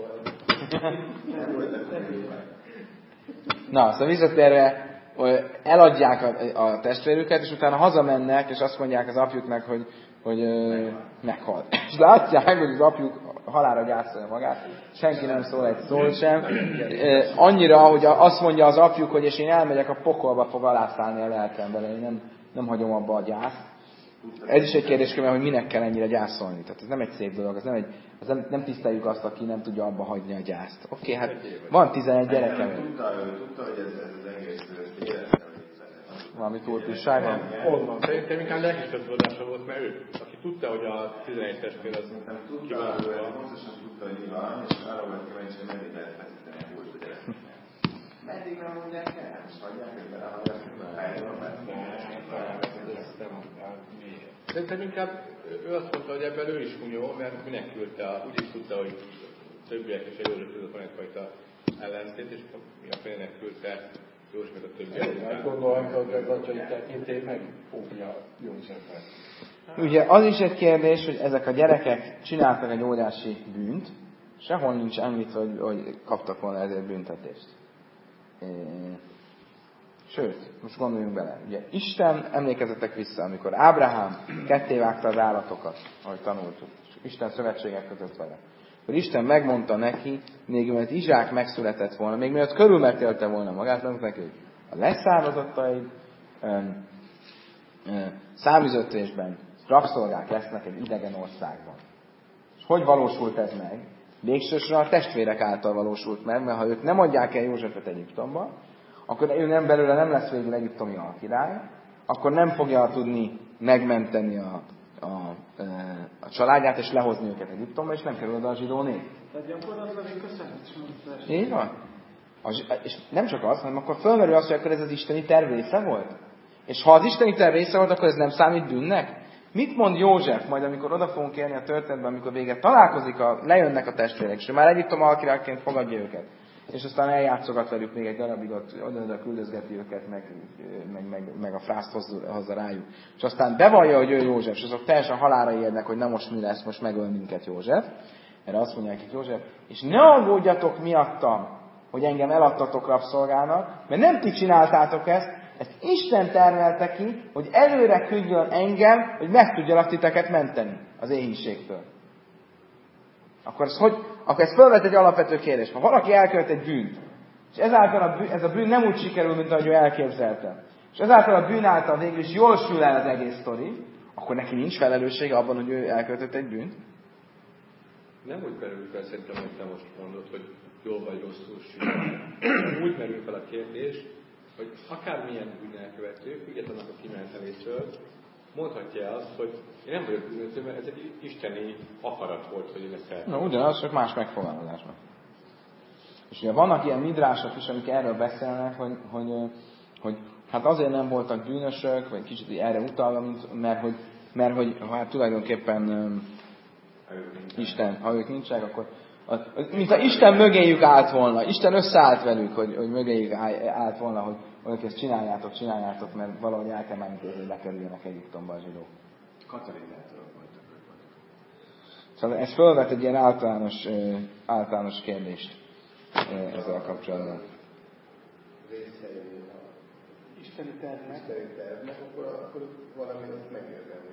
Na, szóval visszatérve, eladják a testvérüket, és utána hazamennek, és azt mondják az apjuknak, hogy meghalt. És látják, hogy az apjuk halálra gyászolja magát, senki nem szól egy szót sem. Annyira, hogy azt mondja az apjuk, hogy és én elmegyek a pokolba, fog alászállni a lelkem vele, én nem hagyom abba a gyászt. Ez is egy kérdéskör, hogy minek kell ennyire gyászolni. Tehát ez nem egy szép dolog, nem tiszteljük azt, aki nem tudja abba hagyni a gyászt. Oké, hát van 11 gyerekem. Tudta, hogy ez az egész életre. Valami túlpisság van? Honnan? Szerintem inkább lelkistöttudása volt, mert ő, aki tudta, hogy a 11 testvér az kiválóan. Pontosan tudta, hogy mi van, és arra volt kíváncsi, hogy meddig lehet feszíteni a kulcsot gyereknek. Meddig nem mondják el? És hagyják, hogy belehallgatnak a helyről, mert szerintem inkább ő azt mondta, hogy ebben ő is hunyó, mert minek küldte, úgy is tudta, hogy többiek és egy József között van egyfajta ellentét, és mi a félnek küldte József meg a többiek. Gondolhatod, hogy vagy hogy tekintély meg fogja Józsefet. Ugye az is egy kérdés, hogy ezek a gyerekek csináltak egy óriási bűnt, sehol nincs említve, hogy kaptak volna ezért büntetést. Sőt, most gondoljunk bele. Ugye Isten, emlékezzetek vissza, amikor Ábrahám kettévágta az állatokat, ahogy tanultuk, és Isten szövetségek kötött vele. Akkor Isten megmondta neki, még mielőtt Izsák megszületett volna, még mielőtt körülmetélte volna magát, mondta neki, hogy a leszállatottaid száműzöttésben rabszolgák lesznek egy idegen országban. És hogy valósult ez meg? Végsősorban a testvérek által valósult meg, mert ha ők nem adják el Józsefet Egyiptomba, akkor ő nem belőle nem lesz végül egyiptomi alkirály, akkor nem fogja tudni megmenteni a családját, és lehozni őket Egyiptomba, és nem kerül oda a zsidó nép. Tehát gyakorlatilag egy köszönhetsz. Így van. És nem csak az, hanem akkor fölmerül az, hogy akkor ez az isteni terv része volt. És ha az isteni terv része volt, akkor ez nem számít bűnnek? Mit mond József majd, amikor oda fogunk érni a történetben, amikor vége találkozik, lejönnek a testvérek, és már Egyiptom alkirályként fogadja őket. És aztán eljátszogat velük még egy darabig, oda küldözgeti őket, meg a frászt hozza rájuk. És aztán bevallja, hogy ő József, és azok teljesen halálra érnek, hogy na most mi lesz, most megöl minket József. Erre azt mondja nekik József, és ne aggódjatok miattam, hogy engem eladtatok rabszolgának, mert nem ti csináltátok ezt Isten tervelte ki, hogy előre küldjön engem, hogy meg tudjalak titeket menteni az éhínségtől. Akkor ez felvet egy alapvető kérdés. Ha valaki elkövet egy bűnt, és ezáltal ez a bűn nem úgy sikerül, mint ahogy ő elképzelte, és ezáltal a bűn által végül is jól sül el az egész sztori, akkor neki nincs felelőssége abban, hogy ő elkövetett egy bűnt? Nem úgy merül fel, szerintem, amit te most mondod, hogy jól vagy rosszul sül. Úgy merül fel a kérdés, hogy akármilyen bűnelkövető, függetlenül a kimenteléstől, mondhatja azt, hogy én nem vagyok bűnöző, mert ez egy isteni akarat volt, hogy én ezt elkövettem. Na, ugyanaz, csak más megfogalmazásban. És ugye vannak ilyen midrások is, amik erről beszélnek, hogy hát azért nem voltak bűnösök, vagy kicsit erre utalva, mert hogy hát tulajdonképpen Isten, ha ők nincsenek, akkor mint ha Isten mögéjük állt volna, Isten összeállt velük, hogy mögéjük állt volna, hogy ők ezt csináljátok, mert valahogy el kell menni, hogy lekerüljenek Egyiptomba a zsidók. Katalizátorok voltak. Szóval ez felvet egy ilyen általános kérdést ezzel kapcsolatban. Isteni tervnek, akkor valami ott megérdelik.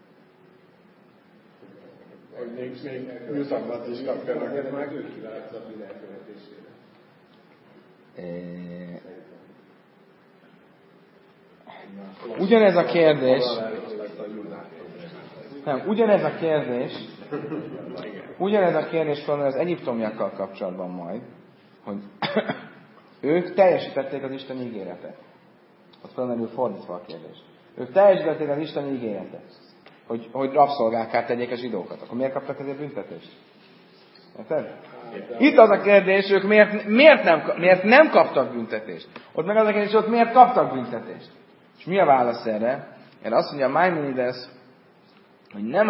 Hogy még jutalmat is kapjanak, meg ők kivált a bűn elkövetésére. Ugyanez a kérdés, az egyiptomiakkal kapcsolatban majd, hogy ők teljesítették az Isten ígéretet. Ott felmerül fordítva a kérdés. Ők teljesítették az Isten ígéretet, hogy rabszolgákká tegyék a zsidókat. Akkor miért kaptak ezért büntetést? Érted? Itt az a kérdés, ők miért nem kaptak büntetést? Ott meg az a kérdés, hogy ott miért kaptak büntetést? És mi a válasz erre? Erre azt mondja Maimonides, hogy nem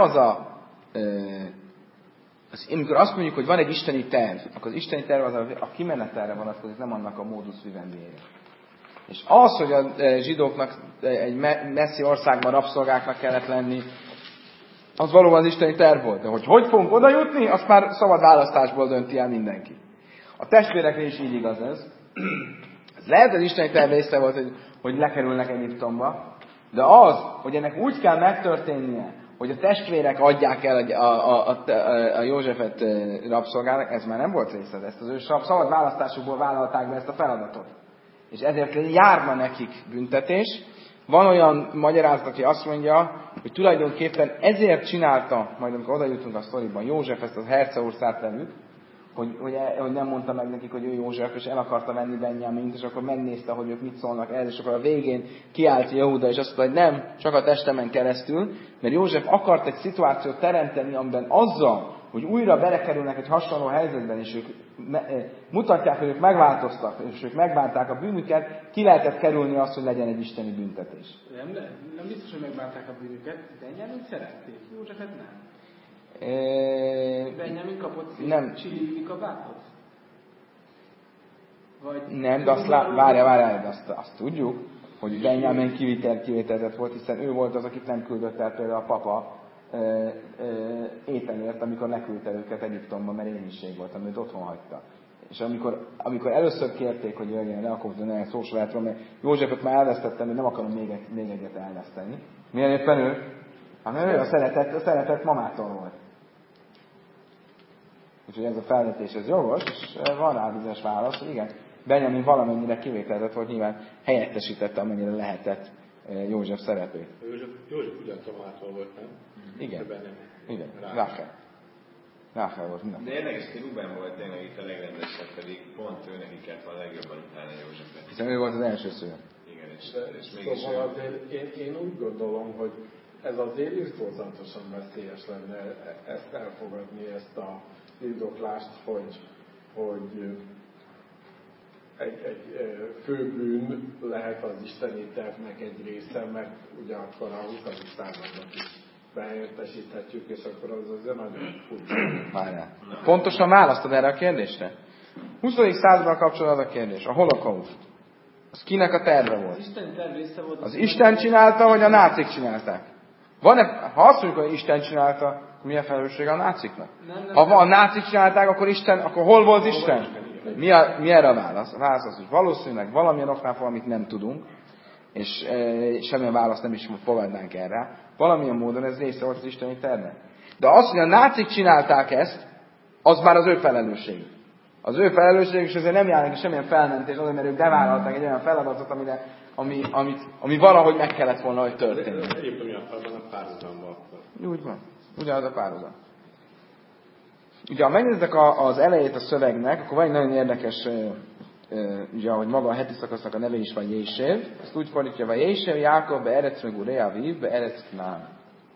amikor azt mondjuk, hogy van egy isteni terv, akkor az isteni terv az a kimenetelre vonatkozik, nem annak a modus vivendiére. És az, hogy a zsidóknak egy messzi országban rabszolgáknak kellett lenni, az valóban az isteni terv volt. De hogy fogunk oda jutni, azt már szabad választásból dönti el mindenki. A testvéreknél is így igaz ez. Lehet, az isteni terv része volt, hogy lekerülnek Egyiptomba, de az, hogy ennek úgy kell megtörténnie, hogy a testvérek adják el a Józsefet rabszolgának, ez már nem volt része. Ezt az ő szabad választásukból vállalták be ezt a feladatot. És ezért járna nekik büntetés. Van olyan magyarázat, aki azt mondja, hogy tulajdonképpen ezért csinálta, majd amikor oda jutunk a sztoriban, József ezt a herceorszárt velük, hogy nem mondta meg nekik, hogy ő József, és el akarta venni Benjamint, és akkor megnézte, hogy ők mit szólnak el, és akkor a végén kiállt Jehuda, és azt mondta, hogy nem, csak a testemen keresztül, mert József akart egy szituációt teremteni, amiben azzal, hogy újra belekerülnek egy hasonló helyzetben, és ők mutatják, hogy ők megváltoztak, és ők megbánták a bűnüket, ki lehetett kerülni azt, hogy legyen egy isteni büntetés. Nem biztos, hogy megbánták a bűnüket, Benjamin szerették, Józsefet nem. Benjamin kapott Csili kabátot? Nem, de várjál, azt tudjuk, hogy Benjamin kivételezett volt, hiszen ő volt az, akit nem küldött el például a papa ételért, amikor leküldte őket Egyiptomba, mert éhínség volt, amit otthon hagyta. És amikor először kérték, hogy jöjjön le, akkor ne szósolátról, mert Józsefet már elvesztettem, hogy nem akarom még egyet elveszteni. Milyen éppen ő? Hát ő a szeretett mamától volt. Úgyhogy ez a felvetés ez jogos, és van rá bizonyos válasz, hogy igen, Benjamin valamennyire kivételezett volt, nyilván helyettesítette, amennyire lehetett József szerepét. József ugyan Tamától volt, nem? Igen. Igen. Ráfel volt minden. De érdekes, hogy Ruben volt tényleg itt a legrendesebb, pedig pont ő neki kellett volna legjobban utána Józsefet. Hiszen ő volt az első szülő. Igen, és mégis szóval azért én úgy gondolom, hogy ez azért irtózatosan veszélyes lenne ezt elfogadni, ezt a indoklást, hogy egy főbűn lehet az isteni tervnek egy része, mert ugye akkor a 20. századnak is behelyettesíthetjük, és akkor az azért nagyon furcsa. Várjál. Pontosan választod erre a kérdésre? 20. században kapcsolatban az a kérdés. A holokauszt. Az kinek a terve volt? Az Isten csinálta, vagy a nácik csinálták? Ha azt mondjuk, hogy Isten csinálta, akkor milyen felelőssége a náciknak? Ha a nácik csinálták, akkor hol volt Isten? Mi erre a válasz? A válasz az, hogy valószínűleg valamilyen oknál fogva, amit nem tudunk, és semmilyen választ nem is fogadnánk erre. Valamilyen módon ez része volt az isteni tervnek. De az, hogy a nácik csinálták ezt, az már az ő felelősségük. Az ő felelősség, és ezért nem jár neki semmilyen felmentés, azért, mert ők bevállalták egy olyan feladatot, ami valahogy meg kellett volna, hogy történjen. Egyébként a párhuzamban. Úgy van. Ugyanaz a párhuzam. Ugye, ha megnézzük az elejét a szövegnek, akkor van egy nagyon érdekes, ugye, hogy maga a heti szakasznak a neve is van Jésév. Ezt úgy fordítja, hogy Jésév, Jákob, be Eretz meg Urea Aviv, be Eretz Knán.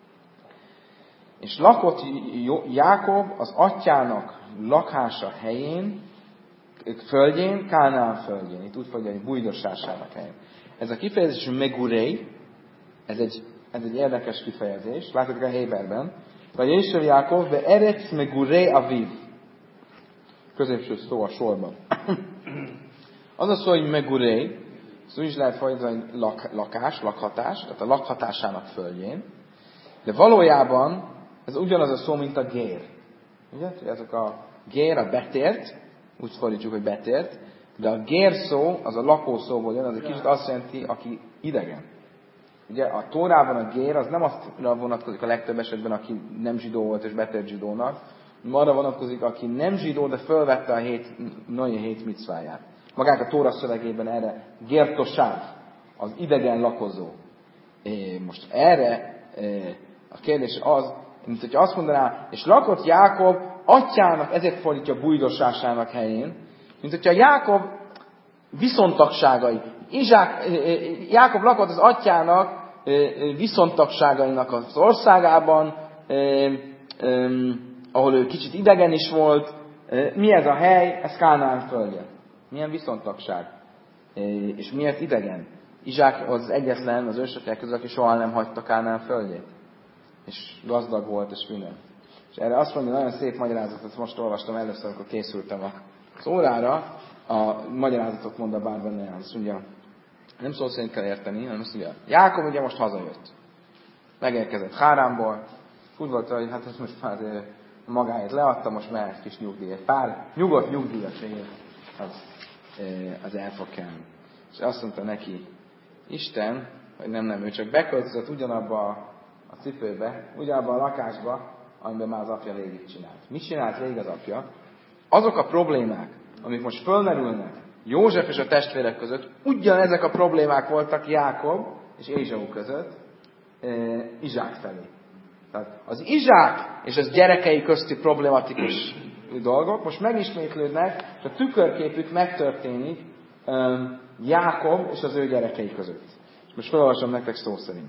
És lakott Jákob az atyának lakása helyén, földjén, Kánaán földjén. Itt úgy fordítja, hogy bújdossásának helyén. Ez a kifejezés Megurei, ez egy érdekes kifejezés. Látod a Héberben. Vagy Jésév Jákob, be Eretz Megurei Aviv. Középső szó a sorban. Az a szó, hogy Megurei, ezt úgy is lehet fordítani, hogy lakhatás, tehát a lakhatásának földjén. De valójában ez ugyanaz a szó, mint a gér. Ugye? Ezek a gér, a betért, úgy fordítjuk, hogy betért, de a gér szó, az a lakó szóból jön, az egy kicsit azt jelenti, aki idegen. Ugye a Tórában a gér, az nem azt vonatkozik a legtöbb esetben, aki nem zsidó volt és betért zsidónak, arra vonatkozik, aki nem zsidó, de fölvette a hét micváját. Magák a Tóra szövegében erre gértosáv, az idegen lakozó. Most erre a kérdés az, mint hogy azt mondaná, és lakott Jákob atyának, ezért fordítja bújdossásának helyén, mint hogyha Jákob viszontagságai. Jákob lakott az atyának viszontagságainak az országában, ahol ő kicsit idegen is volt. Mi ez a hely? Ez Kánaán földje. Milyen viszontagság? És miért idegen? Izsák az egyetlen az ősökkel közül, aki soha nem hagyta Kánaán földjét. És gazdag volt, és minden. És erre azt mondja, nagyon szép magyarázatot, most olvastam először, amikor készültem az órára, a magyarázatot mond a Bárban, azt mondja, nem szó szerint kell érteni, hanem azt mondja, Jákob ugye most hazajött. Megérkezett Háránból, úgy volt, hogy hát ez most már magáért leadta, most mehet kis nyugdíj. Egy pár nyugodt nyugdíjas év, az el fog kelni. És azt mondta neki, Isten, hogy nem, ő csak beköltözött ugyanabba a cipőbe, ugyanabba a lakásba, amiben már az apja végig csinált. Mit csinált végig az apja? Azok a problémák, amik most fölmerülnek József és a testvérek között, ugyanezek a problémák voltak Jákob és Ézsau között Izsák felé. Tehát az Izsák és az gyerekei közti problematikus dolgok most megismétlődnek, és a tükörképük megtörténik Jákob és az ő gyerekei között. És most felolvasom nektek szó szerint.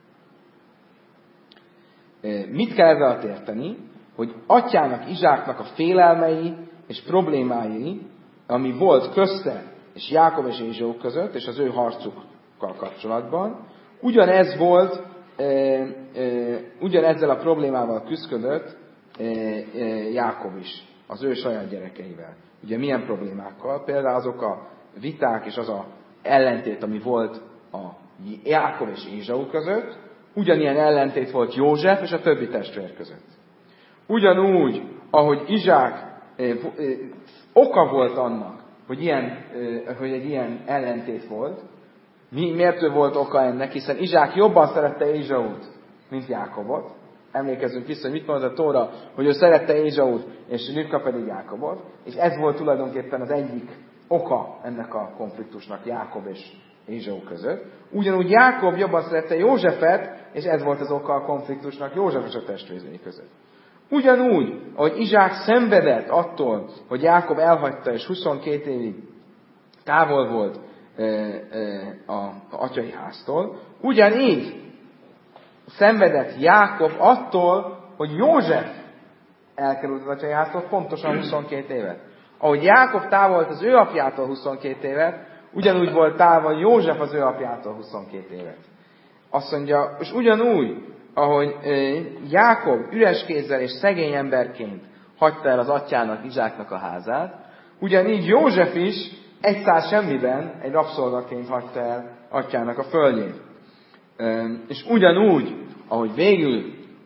Mit kell ezzel alatt érteni? Hogy atyának, Izsáknak a félelmei és problémái, ami volt közte és Jákob és Ézsau között, és az ő harcukkal kapcsolatban, ugyanez volt, ugyanezzel a problémával küzdött Jákob is, az ő saját gyerekeivel. Ugye milyen problémákkal? Például azok a viták és az a ellentét, ami volt a Jákob és Ézsau között, ugyanilyen ellentét volt József és a többi testvér között. Ugyanúgy, ahogy Izsák oka volt annak, hogy egy ilyen ellentét volt. Miért volt oka ennek? Hiszen Izsák jobban szerette Ézsaut, mint Jákobot. Emlékezzünk vissza, hogy mit mondott a Tóra, hogy ő szerette Ézsaut, és Rivka pedig Jákobot. És ez volt tulajdonképpen az egyik oka ennek a konfliktusnak Jákob és Ézsau között. Ugyanúgy Jákob jobban szerette Józsefet, és ez volt az oka a konfliktusnak József és a testvérei között. Ugyanúgy, ahogy Izsák szenvedett attól, hogy Jákob elhagyta, és 22 évig távol volt az atyai háztól, ugyanígy szenvedett Jákob attól, hogy József elkerült az atyai háztól pontosan 22 évet. Ahogy Jákob távol volt az ő apjától 22 évet, ugyanúgy volt távol József az ő apjától 22 évet. Azt mondja, és ugyanúgy, ahogy Jákob üres kézzel és szegény emberként hagyta el az atyának, Izsáknak a házát, ugyanígy József is 100 semmiben egy rabszolgaként hagyta el atyának a földjét. És ugyanúgy, ahogy végül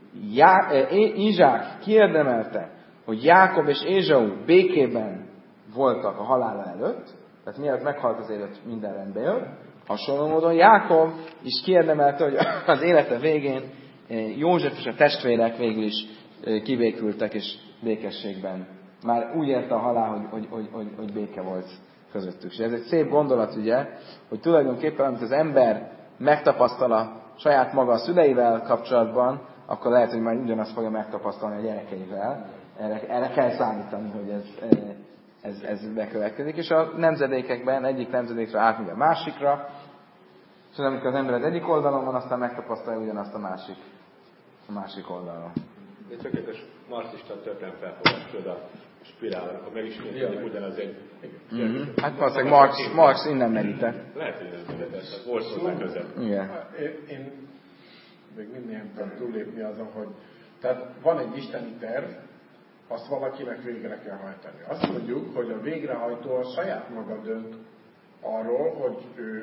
Izsák kiérdemelte, hogy Jákob és Ézsau békében voltak a halála előtt, tehát mielőtt meghalt az élet, minden rendbe jött, hasonló módon Jákob is kiérdemelte, hogy az élete végén József és a testvérek végül is kivékültek, és békességben. Már úgy érte a halál, hogy béke volt közöttük. És ez egy szép gondolat, ugye, hogy tulajdonképpen, amit az ember megtapasztal a saját maga a szüleivel kapcsolatban, akkor lehet, hogy már ugyanazt fogja megtapasztalni a gyerekeivel. Erre kell számítani, hogy ez bekövetkezik. És a nemzedékekben egyik nemzedékre átmegy a másikra, és amikor az ember az egyik oldalon van, aztán megtapasztalja ugyanazt a másik oldalon. De tökéletes marxista történet felfogást a spirálnak, akkor megismételjük ugyanaz egy... Hát valószínűleg Marx innen merített. Lehet, hogy nem merített, volt hozzá közel. Igen. Én még mindig nem tudom túllépni azon, hogy tehát van egy isteni terv, azt valakinek végre kell hajtani. Azt mondjuk, hogy a végrehajtó a saját maga dönt arról, hogy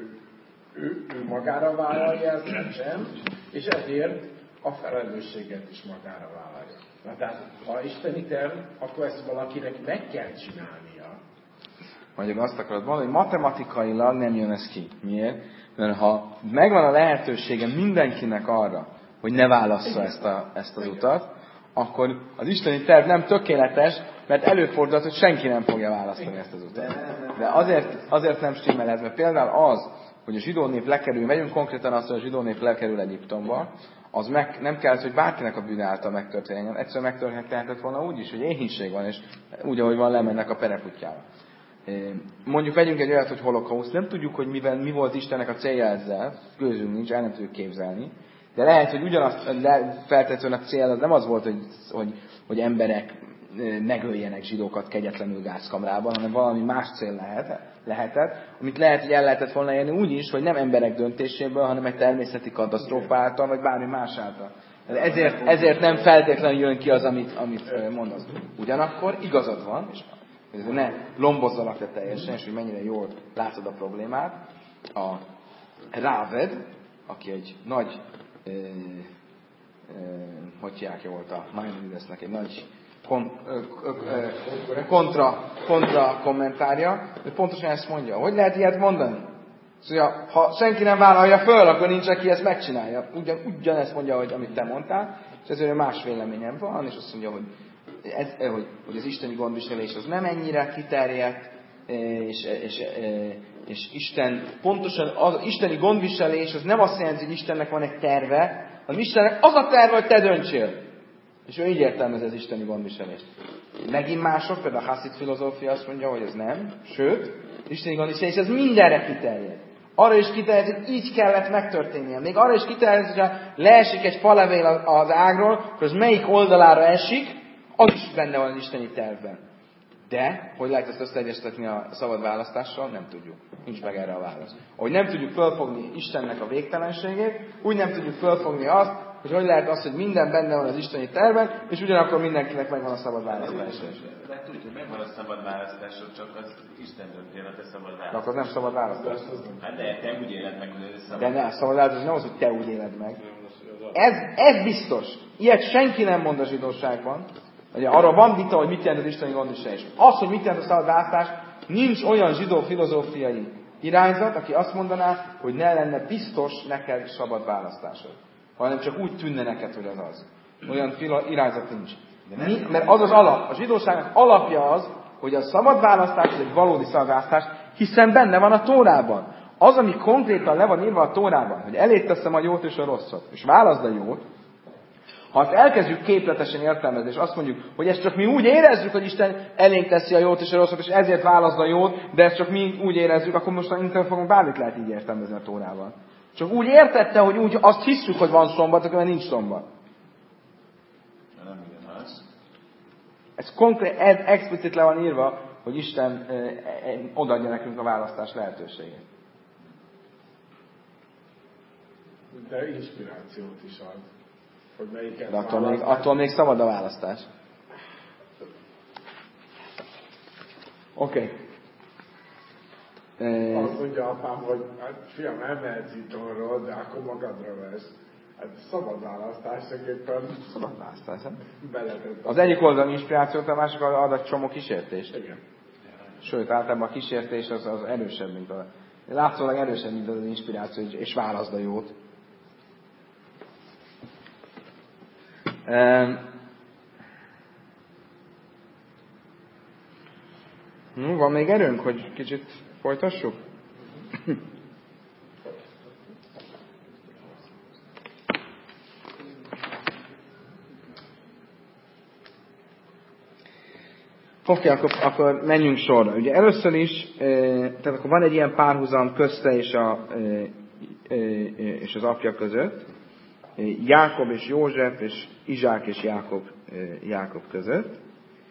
ő magára vállalja ezt, vagy sem, és ezért a felelősséget is magára vállalja. Na, tehát, ha isteni terv, akkor ezt valakinek meg kell csinálnia. Mondjuk azt akarod mondani, hogy matematikailag nem jön ez ki. Miért? Mert ha megvan a lehetősége mindenkinek arra, hogy ne válassza ezt az utat, akkor az isteni terv nem tökéletes, mert előfordulhat, hogy senki nem fogja választani ezt az utat. De azért nem stimmel ez, mert például az, hogy a zsidó nép lekerül, megyünk konkrétan azt, hogy a zsidó nép lekerül Egyiptomba, az nem kell, hogy bárkinek a bűne által megtörténjen. Egyszerűen megtörténhetett volna úgy is, hogy éhínség van, és úgy, ahogy van, lemennek a perekutyára. Mondjuk vegyünk egy olyat, hogy holokauszt, nem tudjuk, hogy mi volt Istennek a célja ezzel, gőzünk nincs, el nem tudjuk képzelni, de lehet, hogy ugyanazt feltétlenül a cél az nem az volt, hogy emberek megöljenek zsidókat kegyetlenül gázkamrában, hanem valami más cél lehetett, amit lehet, hogy el lehetett volna érni úgy is, hogy nem emberek döntéséből, hanem egy természeti katasztrófa által, vagy bármi más által. Ezért nem feltétlenül jön ki az, amit mondasz. Ugyanakkor igazad van, és ne lombozzalak le teljesen, és hogy mennyire jól látod a problémát. A Ráved, aki egy nagy, hogy volt a Maimonides-nek egy nagy kontra kommentárja, de pontosan ezt mondja. Hogy lehet ilyet mondani? Szóval, ha senki nem vállalja föl, akkor nincs, aki ezt megcsinálja. Ugyanezt mondja, hogy amit te mondtál, és ezért más véleményem van, és azt mondja, hogy az isteni gondviselés az nem ennyire kiterjedt, és Isten, pontosan az isteni gondviselés az nem azt jelenti, hogy Istennek van egy terve, hanem Istennek az a terve, hogy te döntsél. És ő így értelmezi az isteni gondviselést. Megint mások, például a haszid filozófia azt mondja, hogy ez nem, sőt, az isteni gondviselés az mindenre kiterjed. Arra is kiterjed, hogy így kellett megtörténnie. Még arra is kiterjed, hogyha leesik egy falevél az ágról, akkor az melyik oldalára esik, az is benne van az isteni tervben. De, hogy lehet ezt összeegyeztetni a szabad választással, nem tudjuk. Nincs meg erre a válasz. Ahogy nem tudjuk fölfogni Istennek a végtelenségét, úgy nem tudjuk fölfogni azt, hogy lehet az, hogy minden benne van az isteni tervben, és ugyanakkor mindenkinek megvan a szabad választása. De tudjuk, megvan a szabad választásod, csak az Isten dönti el a te szabad választásod. De akkor nem szabad választás. Hát de te úgy éled meg, hogy ez szabad. De ne, szabad választás nem az, hogy te úgy éled meg. Ez biztos. Ilyet senki nem mond a zsidóságban. Ugye, arra van vita, hogy mit jelent az isteni gondviselés. Az, hogy mit jelent a szabad választás, nincs olyan zsidó filozófiai irányzat, aki azt mondaná, hogy ne lenne biztos neked szabad választásod. Hanem csak úgy tűnne neked, hogy az. Olyan irányzat nincs. Mert az az alap. A zsidóságnak alapja az, hogy a szabad választás az egy valódi szabad választás, hiszen benne van a Tórában. Az, ami konkrétan le van írva a Tórában, hogy elé teszem a jót és a rosszat, és válaszd a jót, ha azt elkezdjük képletesen értelmezni, és azt mondjuk, hogy ezt csak mi úgy érezzük, hogy Isten elénk teszi a jót és a rosszat, és ezért válaszd a jót, de ezt csak mi úgy érezzük, akkor most innentől fogunk bármit lehet így értelmezni a Tórában. Csak úgy értette, hogy úgy azt hisszük, hogy van szombat, akkor nincs szombat. Nem ugyanaz. Ez explicit le van írva, hogy Isten odaadja nekünk a választás lehetőségét. De inspirációt is ad. Hogy melyiket De attól még szabad a választás. Oké. Azt mondja apám, hogy hát fiam, elmehetsz itthonról, de akkor magadra vesz. Hát szabad választásképpen. Szabad választás, nem? Beletett. Az egyik oldalon inspirációt, a másik ad egy csomó kísértést. Igen. Sőt, általában a kísértés az erősebb, mint a... Látszólag erősebb, mint az inspiráció, és válaszd a jót. Van még erőnk, hogy kicsit folytassuk? Oké, akkor menjünk sorra. Ugye először is, tehát akkor van egy ilyen párhuzam közte és az apja között. Jákob és József, és Izsák és Jákob között.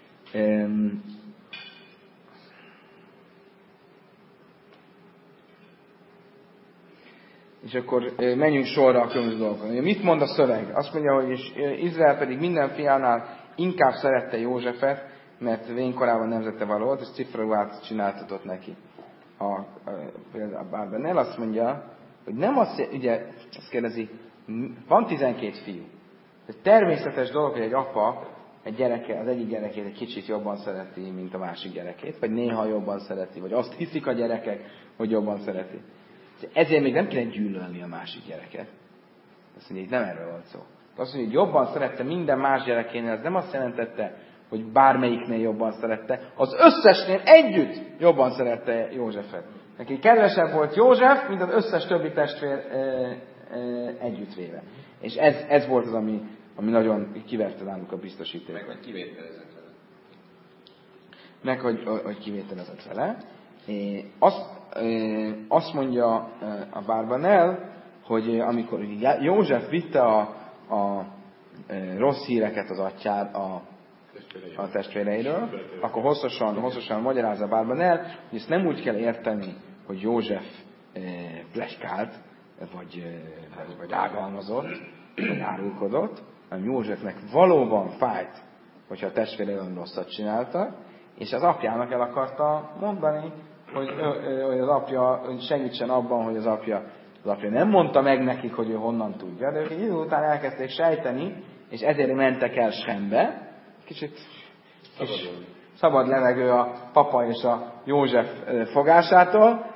És akkor menjünk sorra a különböző dolgokon. Mit mond a szöveg? Azt mondja, hogy Izrael pedig minden fiánál inkább szerette Józsefet, mert vénykorában nemzete való volt, és cifraruhát csináltatott neki. Például Barbanel azt mondja, hogy nem azt, ugye, azt kérdezi, van 12 fiú. Ez természetes dolog, hogy egy apa az egyik gyerekét egy kicsit jobban szereti, mint a másik gyerekét, vagy néha jobban szereti, vagy azt hiszik a gyerekek, hogy jobban szereti. Ezért még nem kéne gyűlölni a másik gyereket. Azt mondja, hogy nem erről van szó. Azt mondja, hogy jobban szerette minden más gyerekénél, ez nem azt jelentette, hogy bármelyiknél jobban szerette, az összesnél együtt jobban szerette Józsefet. Neki kedvesebb volt József, mint az összes többi testvér együttvéve. És ez volt az, ami nagyon kiverte náluk a biztosítékot. Meg hogy kivételezett vele. Meg, hogy kivételezett vele. Azt mondja a Barbanel, hogy amikor József vitte a rossz híreket az atyád, a testvéreiről, akkor hosszasan magyarázza Barbanel, hogy ezt nem úgy kell érteni, hogy József pletykált, vagy ágalmazott, vagy árulkodott, hanem Józsefnek valóban fájt, hogyha a testvére olyan rosszat csinálta, és az apjának el akarta mondani, hogy az apja segítsen abban, hogy az apja nem mondta meg nekik, hogy ő honnan tudja, de ők egy idő után elkezdték sejteni, és ezért mentek el Sembe, kicsit szabad levegő a papa és a József fogásától,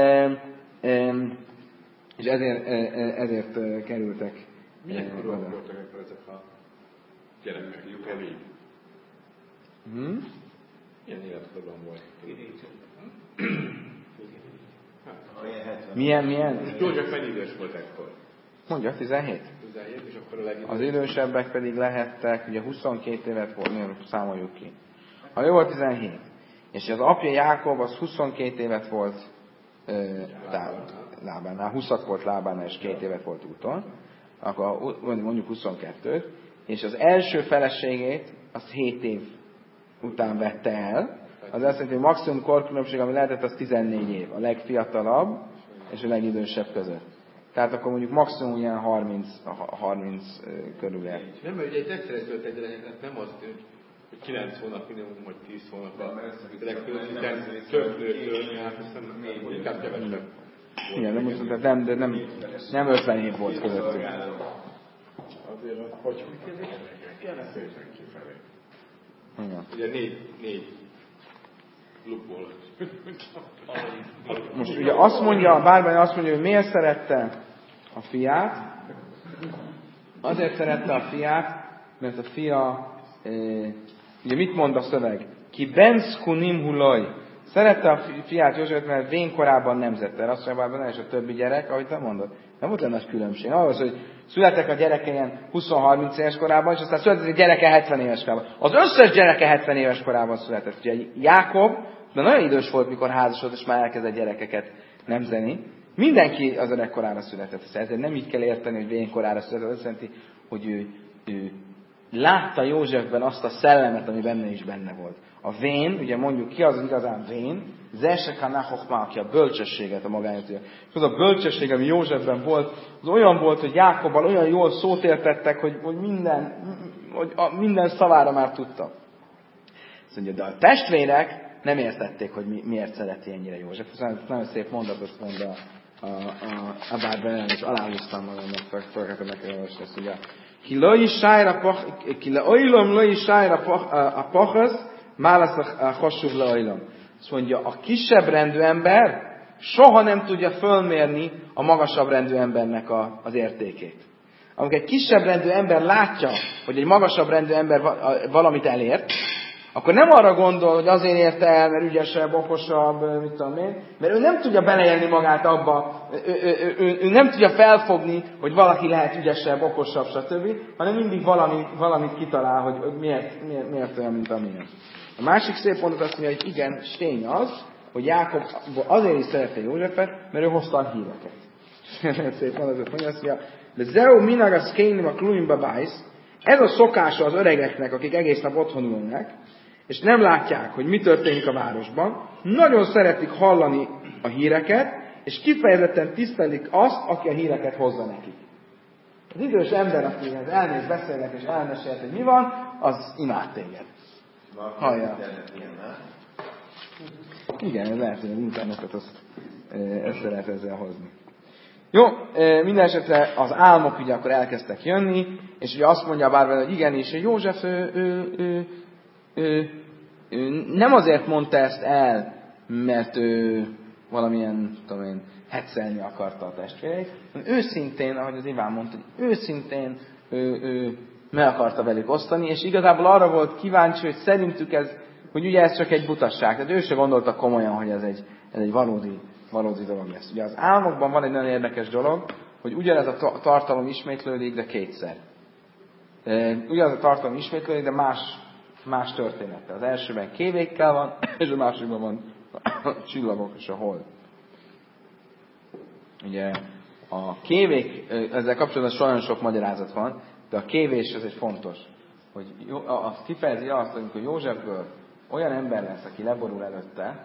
és ezért kerültek. Milyen korúak voltak akkor ezek a gyerekek? Lyuk elég? Milyen életkorban volt? Milyen? József mennyi idős volt ekkor? Mondja, 17. 17, és akkor a legidősebb. Az idősebbek pedig lehettek, ugye 22 évet volt, számoljuk ki. Ha ő volt 17, és az apja Jákob az 22 évet volt Lábánál, 20 volt Lábánál, és 2 évet volt úton, akkor mondjuk 22, és az első feleségét azt 7 év után vette el, az azt jelenti, hogy maximum korkülönbség, ami lehetett, az 14 év. A legfiatalabb és a legidősebb között. Tehát akkor mondjuk maximum ilyen 30 körül el. Nem, mert ugye egy egyszerre született gyerekeknek nem az, hogy 9 hónap minimum, vagy 10 hónap a legfőbb, hiszen több nőtől, hát inkább kevesebb. Igen, nem úgy mondtam, de nem 50 év volt közöttük. Azért az hogy kellene szépen kifelé. Ugye 4 lukból. Most ugye azt mondja, Bármány azt mondja, hogy miért szerette a fiát. Azért szerette a fiát, mert a fia, ugye mit mond a szöveg? Ki benszkunim hulaj. Szerette a fiát Józsefet, mert vén korában nemzette. Azt mondja, Bármány, és a többi gyerek, ahogy te mondod. Nem volt olyan nagy különbség. Ahhoz, hogy születtek a gyereke ilyen 20-30 éves korában, és aztán született a gyereke 70 éves korában. Az összes gyereke 70 éves korában született. Ugye Jákob, de nagyon idős volt, mikor házasodott, és már elkezdett gyerekeket nemzeni. Mindenki az öregkorára született. Ezért nem így kell érteni, hogy vénkorára született. Azt jelenti, hogy ő látta Józsefben azt a szellemet, ami benne is benne volt. A vén, ugye mondjuk ki az igazán vén, Zeseka Chochma, aki a bölcsességet a magáért. És az a bölcsesség, ami Józsefben volt, az olyan volt, hogy Jákobbal olyan jól szót értettek, hogy minden szavára már tudta. Azt mondja, de a testvérek nem értették, hogy miért szereti ennyire József. Ez nagyon szép mondatot mond a Bárben, és aláhúztam magamnak, felkeltem nekem olvasni. Azt mondja, ki leoilom loi sájra a pachaz, málasz a hassuv leoilom. Azt mondja, a kisebb rendű ember soha nem tudja fölmérni a magasabb rendű embernek az értékét. Amikor egy kisebb rendű ember látja, hogy egy magasabb rendű ember valamit elért, akkor nem arra gondol, hogy azért érte el, mert ügyesebb, okosabb, mit tudom én, mert ő nem tudja beleélni magát abba, ő nem tudja felfogni, hogy valaki lehet ügyesebb, okosabb, stb., hanem mindig valamit kitalál, hogy miért olyan, mint amilyen. A másik szép mondat azt mondja, hogy igen, tény az, hogy Jákob azért is szerette Józsefet, mert ő hozta a híreket. Szép mondatot mondja, azt mondja, de zeu minagas kénim a kluimba bájsz, ez a szokása az öregeknek, akik egész nap otthon ülnek, és nem látják, hogy mi történik a városban, nagyon szeretik hallani a híreket, és kifejezetten tisztelik azt, aki a híreket hozza nekik. Az idős ember, akihez elmész, beszélnek, és elmesélt, hogy mi van, az imád téged. Hallja. Igen, lehet, hogy az internetet össze lehet ezzel hozni. Jó, minden esetre az álmok ugye akkor elkezdtek jönni, és ugye azt mondja Bárben, hogy igenis, hogy József ő nem azért mondta ezt el, mert ő valamilyen, tudom én, hetszelni akarta a testvéreit, hanem őszintén, ahogy az Iván mondta, hogy őszintén ő meg akarta velük osztani, és igazából arra volt kíváncsi, hogy szerintük hogy ugye ez csak egy butasság. Tehát ő se gondolta komolyan, hogy ez egy valódi dolog lesz. Ugye az álmokban van egy nagyon érdekes dolog, hogy ugyanez a tartalom ismétlődik, de kétszer. Ugyanez a tartalom ismétlődik, de más történettel. Az elsőben kévékkel van, és a másikban van a csillagok és a hold. Ugye a kévék, ezzel kapcsolatban nagyon sok magyarázat van, de a kévés ez egy fontos. Hogy azt kifejezi azt, hogy Józsefből olyan ember lesz, aki leborul előtte,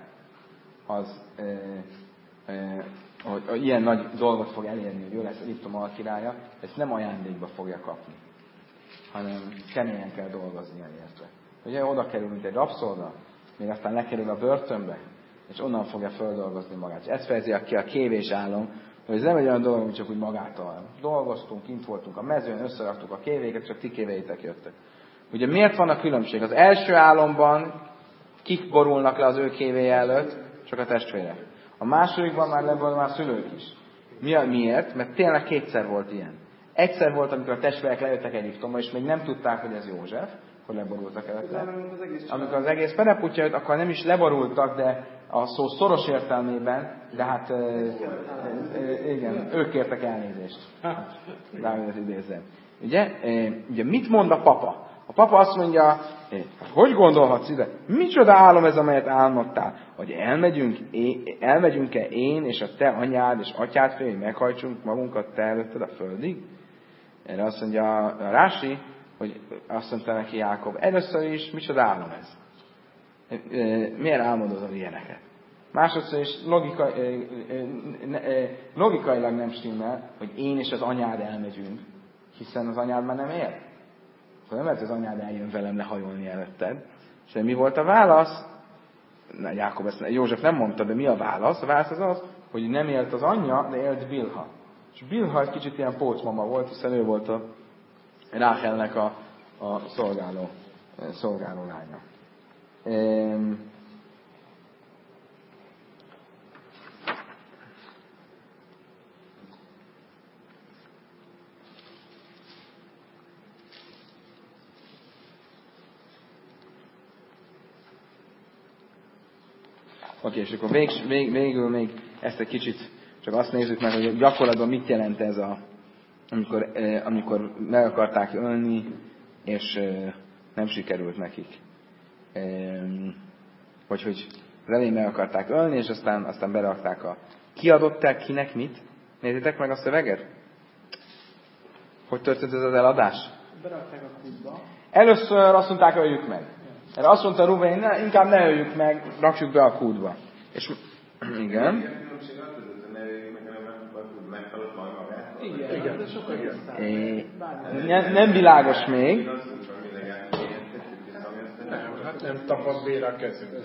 hogy ilyen nagy dolgot fog elérni, hogy ő lesz Egyiptom alkirálya, ezt nem ajándékba fogja kapni, hanem keményen kell dolgoznia érte. Ugye oda kerül, mint egy rabszolga, még aztán lekerül a börtönbe, és onnan fogja földolgozni magát. És ezt fejezi ki a kévés álom, hogy ez nem egy olyan dolog, hogy csak úgy magától. Dolgoztunk, kint voltunk a mezőn, összeraktuk a kévéket, csak ti kévéitek jöttek. Ugye miért van a különbség? Az első álomban kik borulnak le az ő kévéje előtt? Csak a testvérek. A másodikban már leborul már szülők is. Miért? Mert tényleg kétszer volt ilyen. Egyszer volt, amikor a testvérek lejöttek Egyiptomba, és még nem tudták, hogy ez József, hogy leborultak előtte. Amikor az egész peneputja jött, akkor nem is leborultak, de a szó szoros értelmében, de hát igen, ők kértek elnézést. Dávidot idézem. Ugye mit mond a papa? A papa azt mondja, hogy gondolhatsz ide? Micsoda álom ez, amelyet álmodtál? Hogy elmegyünk-e én és a te anyád és atyád felé, hogy meghajtsunk magunkat te előtted a földig? Erre azt mondja a Rási, hogy azt mondta neki Jákob, először is, micsoda álom ez? Miért álmodozol ilyeneket? Másodszor is logikailag nem stimmel, hogy én és az anyád elmegyünk, hiszen az anyád már nem él. Szóval nem lehet, hogy az anyád eljön velem lehajolni előtted. És mi volt a válasz? József nem mondta, de mi a válasz? A válasz az, hogy nem élt az anyja, de élt Bilha. És Bilha egy kicsit ilyen pócmama volt, hiszen ő volt a Ráhelnek a szolgáló lánya. Oké, és akkor végül még ezt egy kicsit csak azt nézzük meg, hogy gyakorlatban mit jelent ez amikor meg akarták ölni, és nem sikerült nekik. Hogy az elején meg akarták ölni, és aztán berakták kiadották kinek mit? Nézzétek meg a szöveget? Hogy történt ez az eladás? Berakták a kútba. Először azt mondták, öljük meg. Erre azt mondta Rubén, inkább ne öljük meg, rakjuk be a kútba. És igen. Igen, de sokkal nem világos még. Nem tapad vére a kezünkhez.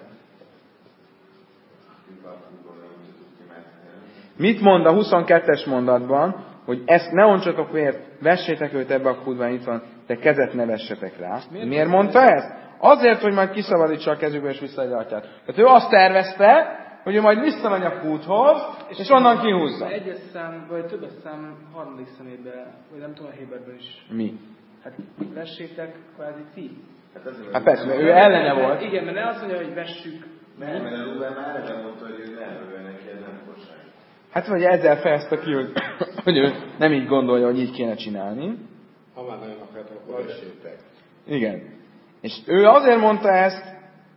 Mit mond a 22-es mondatban, hogy ezt ne ontsatok vért, vessétek őt ebbe a kútba, itt van, de kezet ne vessetek rá. Miért mondta ezt? Azért, hogy majd kiszabadítsa a kezükbe és visszaadja atyát. Tehát ő azt tervezte, hogy ő majd visszamegy a kúthoz, és onnan kihúzza. Egyes szám, vagy többes szám harmadik szemében, vagy nem tudom a Héberben is. Mi? Hát vessétek kvázi ti. Hát persze, mert ő ellene volt. Igen, mert ne azt mondja, hogy vessük. Nem, mert Rubén már nem mondta, hogy ő nem neki, ez nem kosság. Hát vagy ezzel fejezte ki, hogy ő nem így gondolja, hogy így kéne csinálni. Ha már nagyon akartok, akkor vessétek. Igen. És ő azért mondta ezt,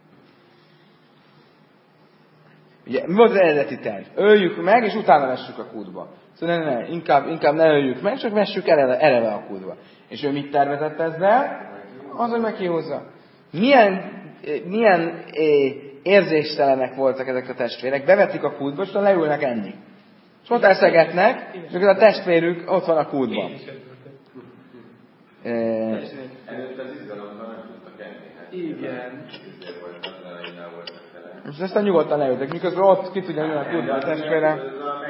ugye, mi volt az eredeti terv? Öljük meg, és utána vessük a kútba. Szóval inkább ne öljük meg, csak vessük eleve a kútba. És ő mit tervezett ezzel? Az, hogy megkihúzza. Milyen érzéstelenek voltak ezek a testvérek? Bevetik a kútba, és leülnek enni. És ott eszegetnek, és akkor a testvérük ott van a kútban. Előtt az izgalomban nem tudtak enni. Igen. És aztán nyugodtan leültek, miközben ott ki tudja ülni a kútban a testvére.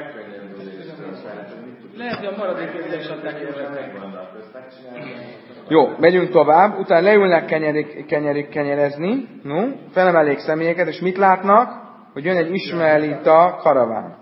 Lehet, hogy a maradék érzés adták Józsefnek. Jó, megyünk tovább. Utána leülnek kenyerezni. No, felemelik személyeket, és mit látnak? Hogy jön egy ismaelita karaván.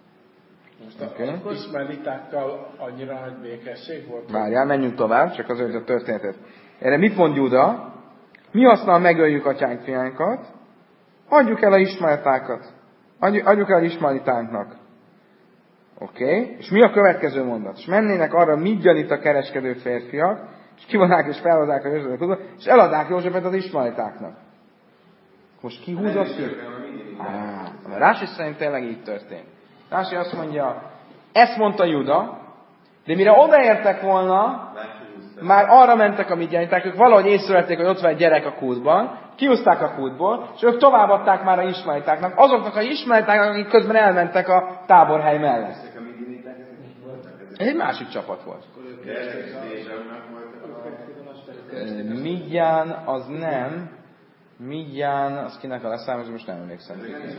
Az iszmaelitákkal annyira nagy békesség volt? Várjál, menjünk tovább, csak azért a történetet. Erre mit mond Júda? Mi használ megöljük atyánk fiánkat? Adjuk el a ismaelitákat. Adjuk el a ismaelitánknak. Oké? És mi a következő mondat? És mennének arra Midjanita kereskedő férfiak, és kivonák és felhozzák a Józsefet, és eladák Józsefet az ismaelitáknak. Most ki húzott ki? Rási szerint tényleg így történt. Rási azt mondja, ezt mondta Júda, de mire odaértek volna, már arra mentek a midjaniták, ők valahogy észrevették, hogy ott van egy gyerek a kútban, kihúzták a kútból, és ők továbbadták már a ismaelitáknak, azoknak a ismaelitáknak, akik közben elmentek a táborhely mellett. Ez egy másik csapat volt. Midján az nem, Midján, az kinek a leszámos, most nem emlékszem.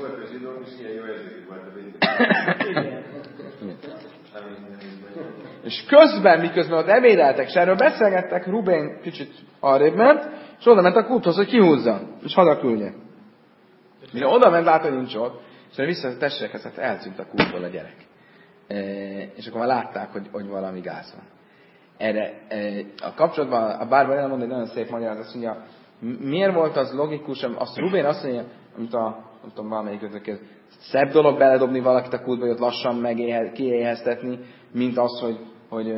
És közben, miközben ott ebédeltek, és erről beszélgettek, Rubén kicsit arrébb ment, és oda ment a kúthoz, hogy kihúzza, és hazaküldje. Mire oda ment, látta, hogy nincs ott, és vissza a testvérekhez, hát eltűnt a kútból a gyerek. És akkor már látták, hogy valami gáz van. Erre a kapcsolatban a Bárban elmond egy nagyon szép magyarázat, azt mondja, miért volt az logikus, azt Rubén azt mondja, amit nem tudom, valamelyik ötökéz, szebb dolog beledobni valakit a kútba, hogy ott lassan kiéheztetni, mint az, hogy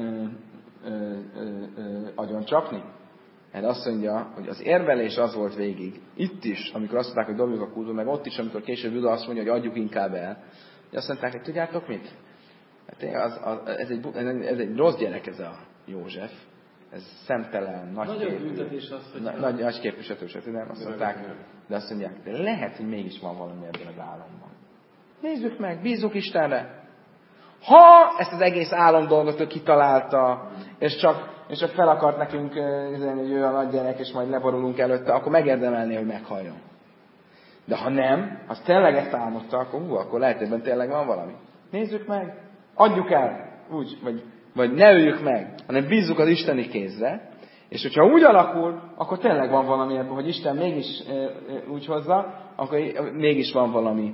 agyon csapni. Erre azt mondja, hogy az érvelés az volt végig, itt is, amikor azt mondták, hogy dobjuk a kútba, meg ott is, amikor később Júda azt mondja, hogy adjuk inkább el, hogy azt mondták, hogy tudjátok mit? Hát ez egy rossz gyerek ez a József, ez szemtelen, Nagyobb büntetés az, hogy... Nagyképű, stb. Nem, azt mondták, de azt mondják, de lehet, hogy mégis van valami ebben az álomban. Nézzük meg, bízzuk Istenre. Ha ezt az egész álom dolgot ő kitalálta, és csak fel akart nekünk üzenni, hogy ő a nagy gyerek, és majd leborulunk előtte, akkor megérdemelné, hogy meghalljon. De ha nem, az tényleg ezt álmodta, akkor lehet, hogy tényleg van valami. Nézzük meg, adjuk el, úgy, vagy ne öljük meg, hanem bízzuk az isteni kézre, és hogyha úgy alakul, akkor tényleg van valami ebben, hogy Isten mégis úgy hozza, akkor mégis van valami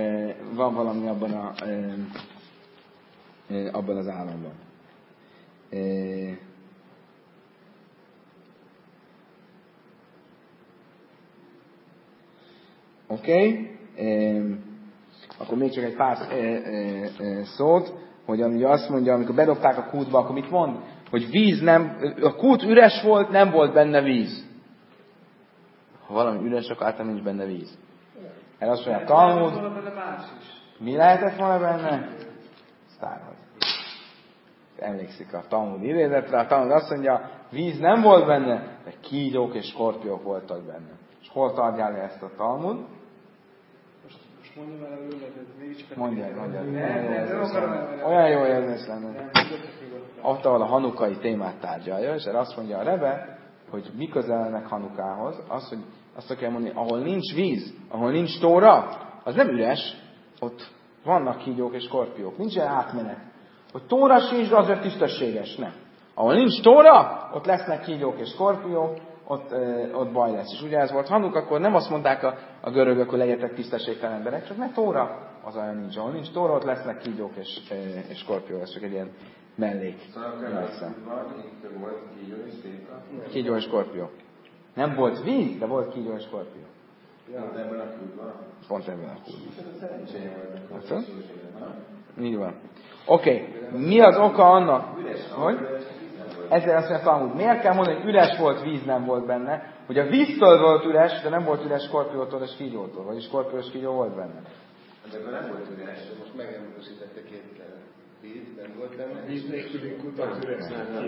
abban az államban. Oké. Akkor még csak egy pár szót, hogy ami azt mondja, amikor bedobták a kútba, akkor mit mond? Hogy víz nem, a kút üres volt, nem volt benne víz. Ha valami üres, akkor általában nincs benne víz. Erre azt mondja, Talmud. Mi lehetett volna benne? Sztárhoz. Emlékszik a Talmud idézetre, a Talmud azt mondja, víz nem volt benne, de kígyók és skorpiók voltak benne. És hol tartják le ezt a Talmud? Most mondjam el előle, hogy mégiscsak... Mondjad. Olyan jó érzés lenne. Ott, ahol a hanukai témát tárgyalja, és erre azt mondja a Rebe, hogy mi közelnek Hanukához, azt kell mondani, ahol nincs víz, ahol nincs tóra, az nem üres, ott vannak kígyók és skorpiók, nincs ilyen átmenet. Hogy tóra sincs, azért tisztességes, nem. Ahol nincs tóra, ott lesznek kígyók és skorpiók, ott baj lesz. És ugye ez volt Hanuk, akkor nem azt mondták a görögök, hogy legyetek tisztességtelen emberek, csak mert tóra az olyan nincs. Ahol nincs tóra, ott lesznek kígyók és skorpiók, ez csak egy ilyen mellék. Kígyó és skorpió. Nem volt víz, de volt kígyó és skorpió. Pont ebben a kútban. Így van. Oké. Mi az oka annak, hogy? Ezzel azt mondja Talmud, miért kell mondani, hogy üres volt, víz nem volt benne? Hogy a víztől volt üres, de nem volt üres skorpiótól és kígyótól. Vagyis skorpió és kígyó volt benne. De ebben nem volt üres, most megemlősítette két víz, nem volt benne. Víz nélküli kutat üres.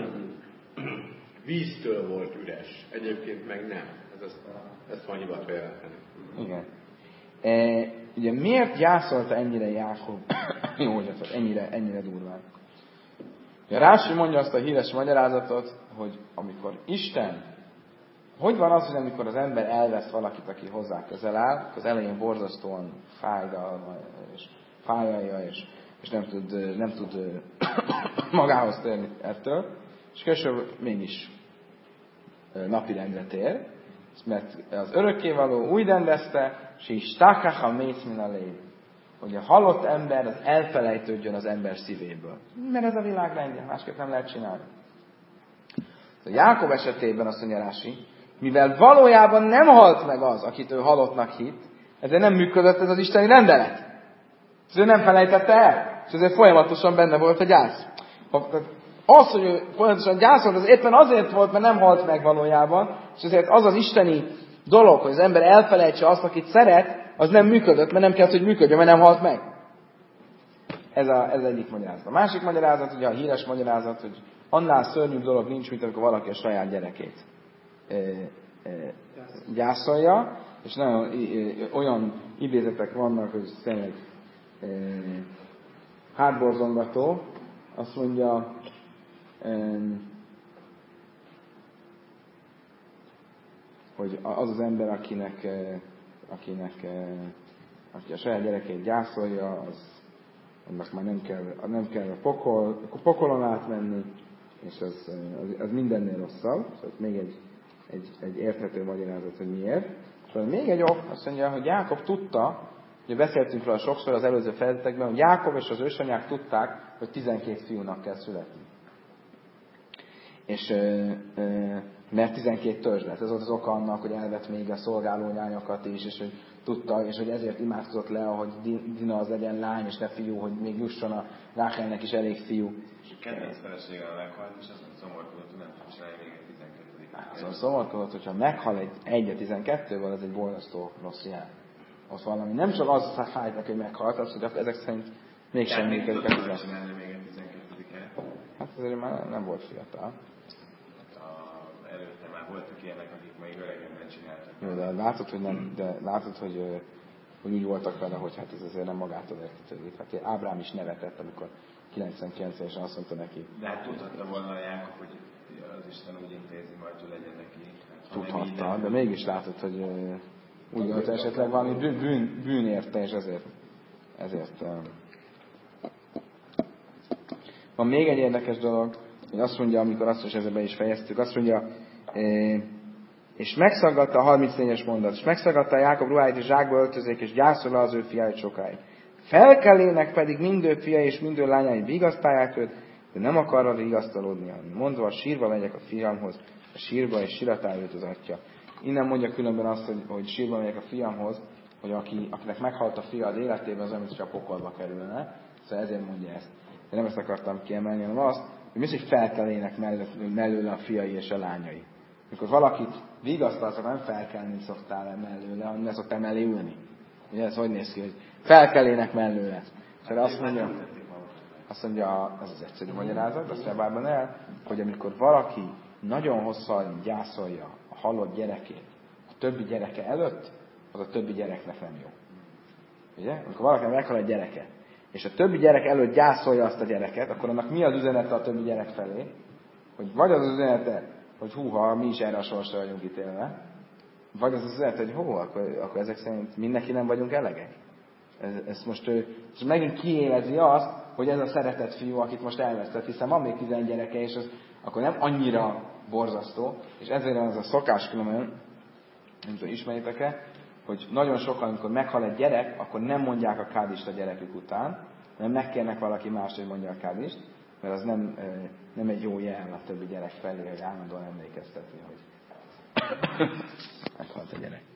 Víztől volt üres, egyébként meg nem. Ezt van hivat véletlenül. Igen. Ugye miért gyászolta ennyire Jákob Józsefet, ennyire durván? Ugye Rási mondja azt a híres magyarázatot, hogy amikor Isten, hogy van az, hogy amikor az ember elvesz valakit, aki hozzá közel áll, az elején borzasztóan fájlalja, és nem tud magához térni ettől, és később mégis napirendre tér, mert az örökkévaló úgy rendezte, és tákáha mész min a lév, hogy a halott ember az elfelejtődjön az ember szívéből. Mert ez a világ rendje, másképp nem lehet csinálni. A Jákob esetében azt mondja Rási, mivel valójában nem halt meg az, akit ő halottnak hitt, ezért nem működött ez az isteni rendelet. Ő nem felejtette el, és ezért folyamatosan benne volt a gyász. Az, hogy ő folyamatosan gyászolt, az éppen azért volt, mert nem halt meg valójában, és ezért az az isteni dolog, hogy az ember elfelejtse azt, akit szeret, az nem működött, mert nem kellett, hogy működjön, mert nem halt meg. Ez egyik magyarázat. A másik magyarázat, ugye a híres magyarázat, hogy annál szörnyűbb dolog nincs, mint amikor valaki a saját gyerekét gyászolja, és nagyon olyan idézetek vannak, hogy tényleg hátborzongató. Azt mondja, hogy az az ember, aki a saját gyerekét gyászolja, annak már nem kell a pokolon átmenni, és az mindennél rosszabb. Szóval még egy érthető magyarázat, hogy miért. És még egy ok, azt mondja, hogy Jákob tudta, ugye beszéltünk róla sokszor az előző fejezetekben, hogy Jákob és az ősanyák tudták, hogy 12 fiúnak kell születni. És mert 12 törzs lett. Ez volt az oka annak, hogy elvett még a szolgálónyányokat is, és hogy tudta, és hogy ezért imádkozott le, hogy Dina az legyen lány, és ne fiú, hogy még jusson a Ráhelnek is elég fiú. És a kedvenc feleséggel meghalt, és azon szomorkodott, hogy nem tud csinálni még egy 12. Azon szomorkodott, hogyha meghal egy a 12-ből, az egy borzasztó rossz jel. Ott valami, nem csak az fájt neki, hogy meghalt, az, hogy ezek szerint mégsem működik a 12. Hát azért már nem volt fiatal. előtte már voltak ilyenek, akik még öregenben csináltak. Jó, de látod, hogy nem, de látod, hogy úgy voltak vele, hogy hát ez azért nem magától értetődik. Hát Ábrám is nevetett, amikor 99 évesen azt mondta neki. De hát tudhatta volna a Jákob, hogy az Isten úgy intézi majd, hogy legyenek így. Hát, tudhatta, de mégis látod, hogy úgy gondolta esetleg valami bűn érte, és ezért van még egy érdekes dolog, hogy azt mondja, amikor azt is ezzel be is fejeztük, azt mondja, és megszaggatta a 34-es mondat, és megszaggatta a Jákob ruháit, és zsákba öltözék, és gyászolva az ő fiáit sokáig. Felkelének pedig mindő fia és mindő lányai vigasztálják őt, de nem akarva vigasztalódni, hanem mondva, sírva megyek a fiamhoz, a sírba és siratál őt az atya. Innen mondja különben azt, hogy sírva megyek a fiamhoz, hogy akinek meghalt a fia az életében, az olyan, mint a pokolba kerülne. Szóval ezért mondja ezt. De nem ezt akartam kiemelni, hanem azt, hogy mi az, hogy felkelének mellőle a fiai és a lányai. Amikor valakit vigasztalsz, akkor nem felkelni szoktál mellőle, hanem ne szoktál mellé ülni. Ugye ez hogy néz ki, hogy felkelének mellőle. Szóval azt mondja, ez az egyszerű magyarázat, azt Rebában el, hogy amikor valaki nagyon hosszan gyászolja a halott gyerekét a többi gyereke előtt, az a többi gyereknek nem jó. Ugye? Amikor valaki meghal a gyereke, és a többi gyerek előtt gyászolja azt a gyereket, akkor annak mi az üzenete a többi gyerek felé? Hogy vagy az üzenete, hogy húha, mi is erre a sorsra vagyunk ítélve, vagy az üzenet, hogy akkor ezek szerint mindenki nem vagyunk elegek. Ez most megint kiélezi azt, hogy ez a szeretett fiú, akit most elvesztett, hiszen van még 10 gyereke, és az akkor nem annyira borzasztó, és ezért az a szokás különben, nem tudom, ismeritek-e, hogy nagyon sokan, amikor meghal egy gyerek, akkor nem mondják a kádist a gyerekük után, hanem megkérnek valaki más, hogy mondja a kádist, mert az nem egy jó jel a többi gyerek felé, hogy állandóan emlékeztetni, hogy meghalt a gyerek.